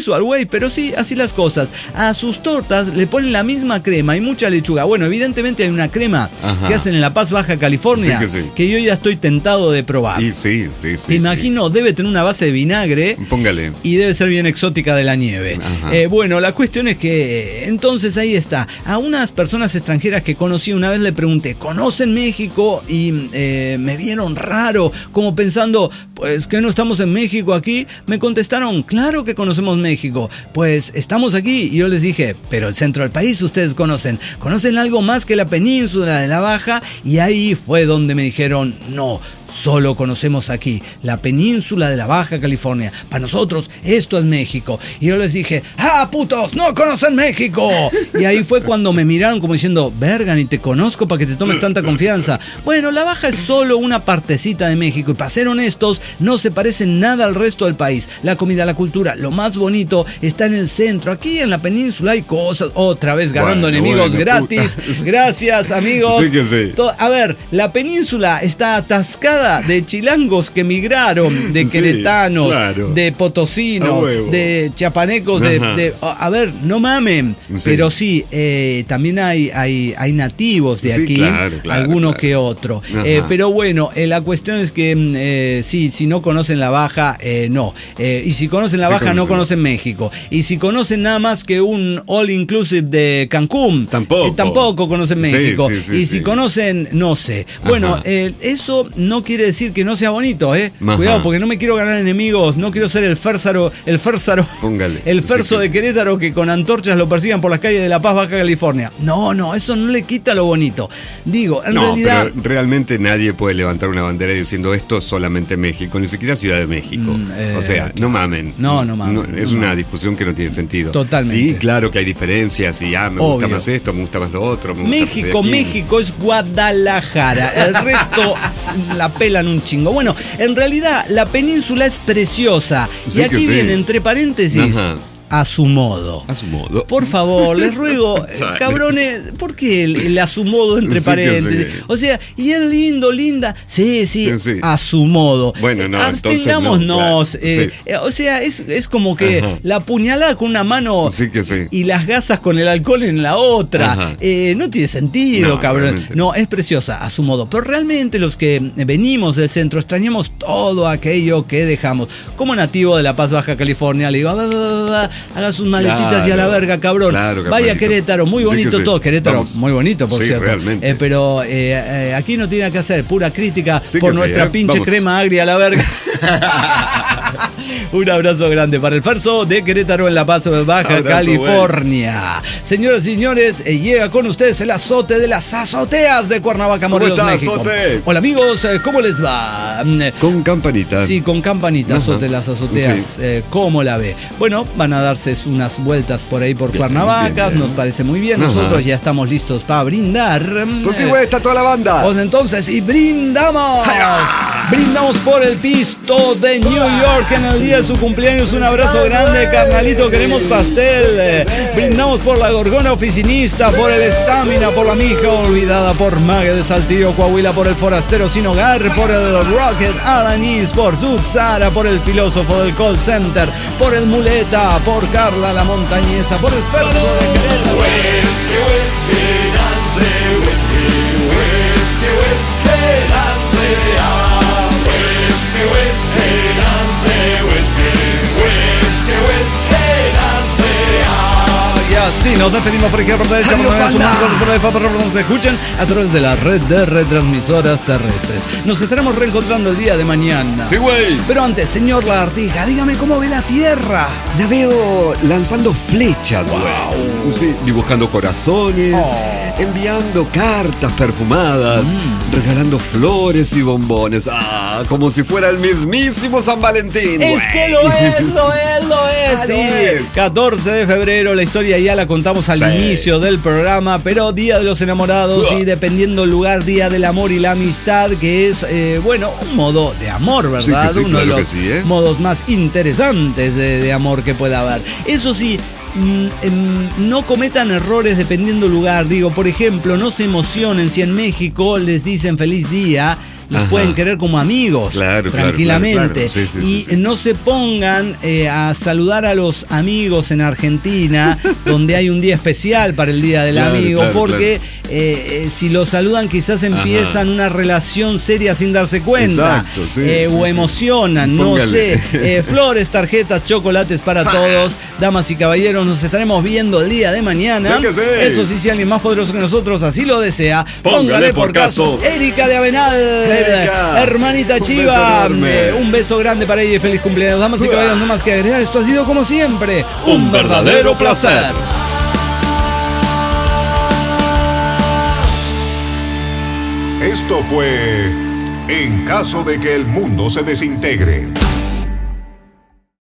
visual, güey, pero sí, así las cosas. A sus tortas le ponen la misma crema y mucha lechuga. Bueno, evidentemente hay una crema Ajá. que hacen en La Paz, Baja California, sí que, sí. que yo ya estoy tentado de probar. Y sí, sí, sí. Te imagino, sí. debe tener una base de vinagre. Póngale. Y debe ser bien exótica de la nieve. Eh, bueno, la cuestión es que, entonces ahí está. A unas personas extranjeras que conocí una vez le pregunté, ¿conocen México? Y eh, me vieron raro, como pensando, pues que no estamos en México aquí. Me contestaron, claro que conocemos México. Pues estamos aquí. Y yo les dije, pero el centro del país ustedes conocen. ¿Conocen algo más que la península de la Baja? Y ahí fue donde me dijeron, no. Solo conocemos aquí, la península de la Baja California. Para nosotros, esto es México. Y yo les dije, ¡ah, putos! ¡No conocen México! Y ahí fue cuando me miraron como diciendo, verga, ni te conozco para que te tomes tanta confianza. Bueno, la Baja es solo una partecita de México. Y para ser honestos, no se parece nada al resto del país. La comida, la cultura, lo más bonito está en el centro. Aquí en la península hay cosas. Otra vez ganando bueno, enemigos bueno, gratis. Puta. Gracias, amigos. Sí que sí. A ver, la península está atascada de chilangos que migraron, de queretanos, sí, claro. de potosinos, de chiapanecos, de, de, a ver, no mamen, sí. pero sí, eh, también hay, hay, hay nativos de sí, aquí, claro, claro, algunos claro. que otro. Eh, pero bueno, eh, la cuestión es que eh, sí, si no conocen la Baja, eh, no. Eh, y si conocen la Baja, conocen. no conocen México. Y si conocen nada más que un all inclusive de Cancún, tampoco, eh, tampoco conocen México. Sí, sí, sí, y si sí. conocen, no sé. Bueno, eh, eso no quiere decir que no sea bonito, ¿eh? Ajá. Cuidado, porque no me quiero ganar enemigos, no quiero ser el férsaro, el férsaro, Póngale. el ferso sí, de Querétaro que con antorchas lo persigan por las calles de La Paz, Baja California. No, no, eso no le quita lo bonito. Digo, en no, realidad... pero realmente nadie puede levantar una bandera diciendo esto es solamente México, ni siquiera Ciudad de México. Mm, eh, o sea, no mamen. No, no mamen. No, es no una mamen. discusión que no tiene sentido. Totalmente. Sí, claro que hay diferencias y ah, me Obvio. gusta más esto, me gusta más lo otro. Me México, México es Guadalajara. El resto la pelan un chingo. Bueno, en realidad la península es preciosa. Sí, y aquí sí. viene entre paréntesis. Ajá. A su modo. A su modo. Por favor, les ruego, cabrones, ¿por qué el, el a su modo entre sí paréntesis? Sí. O sea, y es lindo, linda. Sí, sí, sí, sí. a su modo. Bueno, no, abstengámonos. No, claro. eh, sí. O sea, es, es como que Ajá. la puñalada con una mano sí que sí. y las gasas con el alcohol en la otra. Eh, no tiene sentido, no, cabrón. No, es preciosa a su modo. Pero realmente los que venimos del centro extrañamos todo aquello que dejamos. Como nativo de La Paz, Baja California, le digo, bah, bah, bah, haga sus maletitas claro, y a la verga, cabrón. Claro, Vaya a Querétaro, muy bonito sí sí. todo. Querétaro, Vamos. muy bonito, por sí, cierto. Realmente. Eh, pero eh, eh, aquí no tiene nada que hacer, pura crítica sí por sí, nuestra eh. pinche Vamos. crema agria a la verga. Un abrazo grande para el Ferso de Querétaro en La Paz, Baja abrazo, California. Güey. Señoras y señores, eh, llega con ustedes el azote de las azoteas de Cuernavaca, Morelos, ¿Cómo está, México. azote? Hola amigos, ¿cómo les va? Con campanitas. Sí, con campanitas, azote de las azoteas. Sí. Eh, ¿Cómo la ve? Bueno, van a darse unas vueltas por ahí por bien, Cuernavaca, bien, bien. Nos parece muy bien. Ajá. Nosotros ya estamos listos para brindar. Pues sí, güey, está toda la banda. Pues entonces, y brindamos. ¡Ay! Brindamos por el pisto de New York en el día de su cumpleaños. Un abrazo grande, carnalito. Queremos pastel. Brindamos por la Gorgona Oficinista, por el Estamina, por la Mija Olvidada, por Mague de Saltillo, Coahuila, por el Forastero Sin Hogar, por el Rocket Alanis, por Duxara, por el Filósofo del Call Center, por el Muleta, por Carla la Montañesa, por el Ferso de Querétaro. Whiskey, whiskey, dance, whiskey, whiskey, whiskey, dance, ah. Whiskey, whiskey, dance, whiskey, whiskey, whiskey, dance, ah. Y así nos despedimos por izquierda, por derecha, por nos escuchen a través de la red de retransmisoras terrestres. Nos estaremos reencontrando el día de mañana. Sí, güey. Pero antes, señor Lagartija, dígame cómo ve la Tierra. La veo lanzando flechas, güey. Wow. Sí, dibujando corazones, oh. enviando cartas perfumadas, mm. regalando flores y bombones. Ah, como si fuera el mismísimo San Valentín. Es güey. que lo es, lo es, lo es. Ah, sí. lo es. catorce de febrero, la historia ya la contamos al sí. inicio del programa, pero Día de los Enamorados uh. y dependiendo el lugar, Día del Amor y la Amistad, que es, eh, bueno, un modo de amor, ¿verdad? Sí, sí, Uno claro de los sí, ¿eh? modos más interesantes de, de amor que pueda haber. Eso sí, no cometan errores dependiendo del lugar. Digo, por ejemplo, no se emocionen si en México les dicen feliz día los Ajá. pueden querer como amigos, Claro, claro, tranquilamente. claro, claro. Sí, sí, y sí, sí. no se pongan eh, a saludar a los amigos en Argentina, donde hay un día especial para el Día del Claro, Amigo, claro, porque eh, eh, si los saludan quizás empiezan Ajá. una relación seria sin darse cuenta. Exacto, sí, eh, sí, o sí. emocionan, Póngale. no sé. Eh, flores, tarjetas, chocolates para todos. Damas y caballeros, nos estaremos viendo el día de mañana. Sí que sí. Eso sí, si alguien más poderoso que nosotros así lo desea, Póngale póngale por por caso. caso. Erika de Avenal, Erika, hermanita un Chiva, beso enorme. eh, un beso grande para ella y feliz cumpleaños. Damas y caballeros, no más que agregar, esto ha sido como siempre Un verdadero placer. Esto fue En caso de que el mundo se desintegre.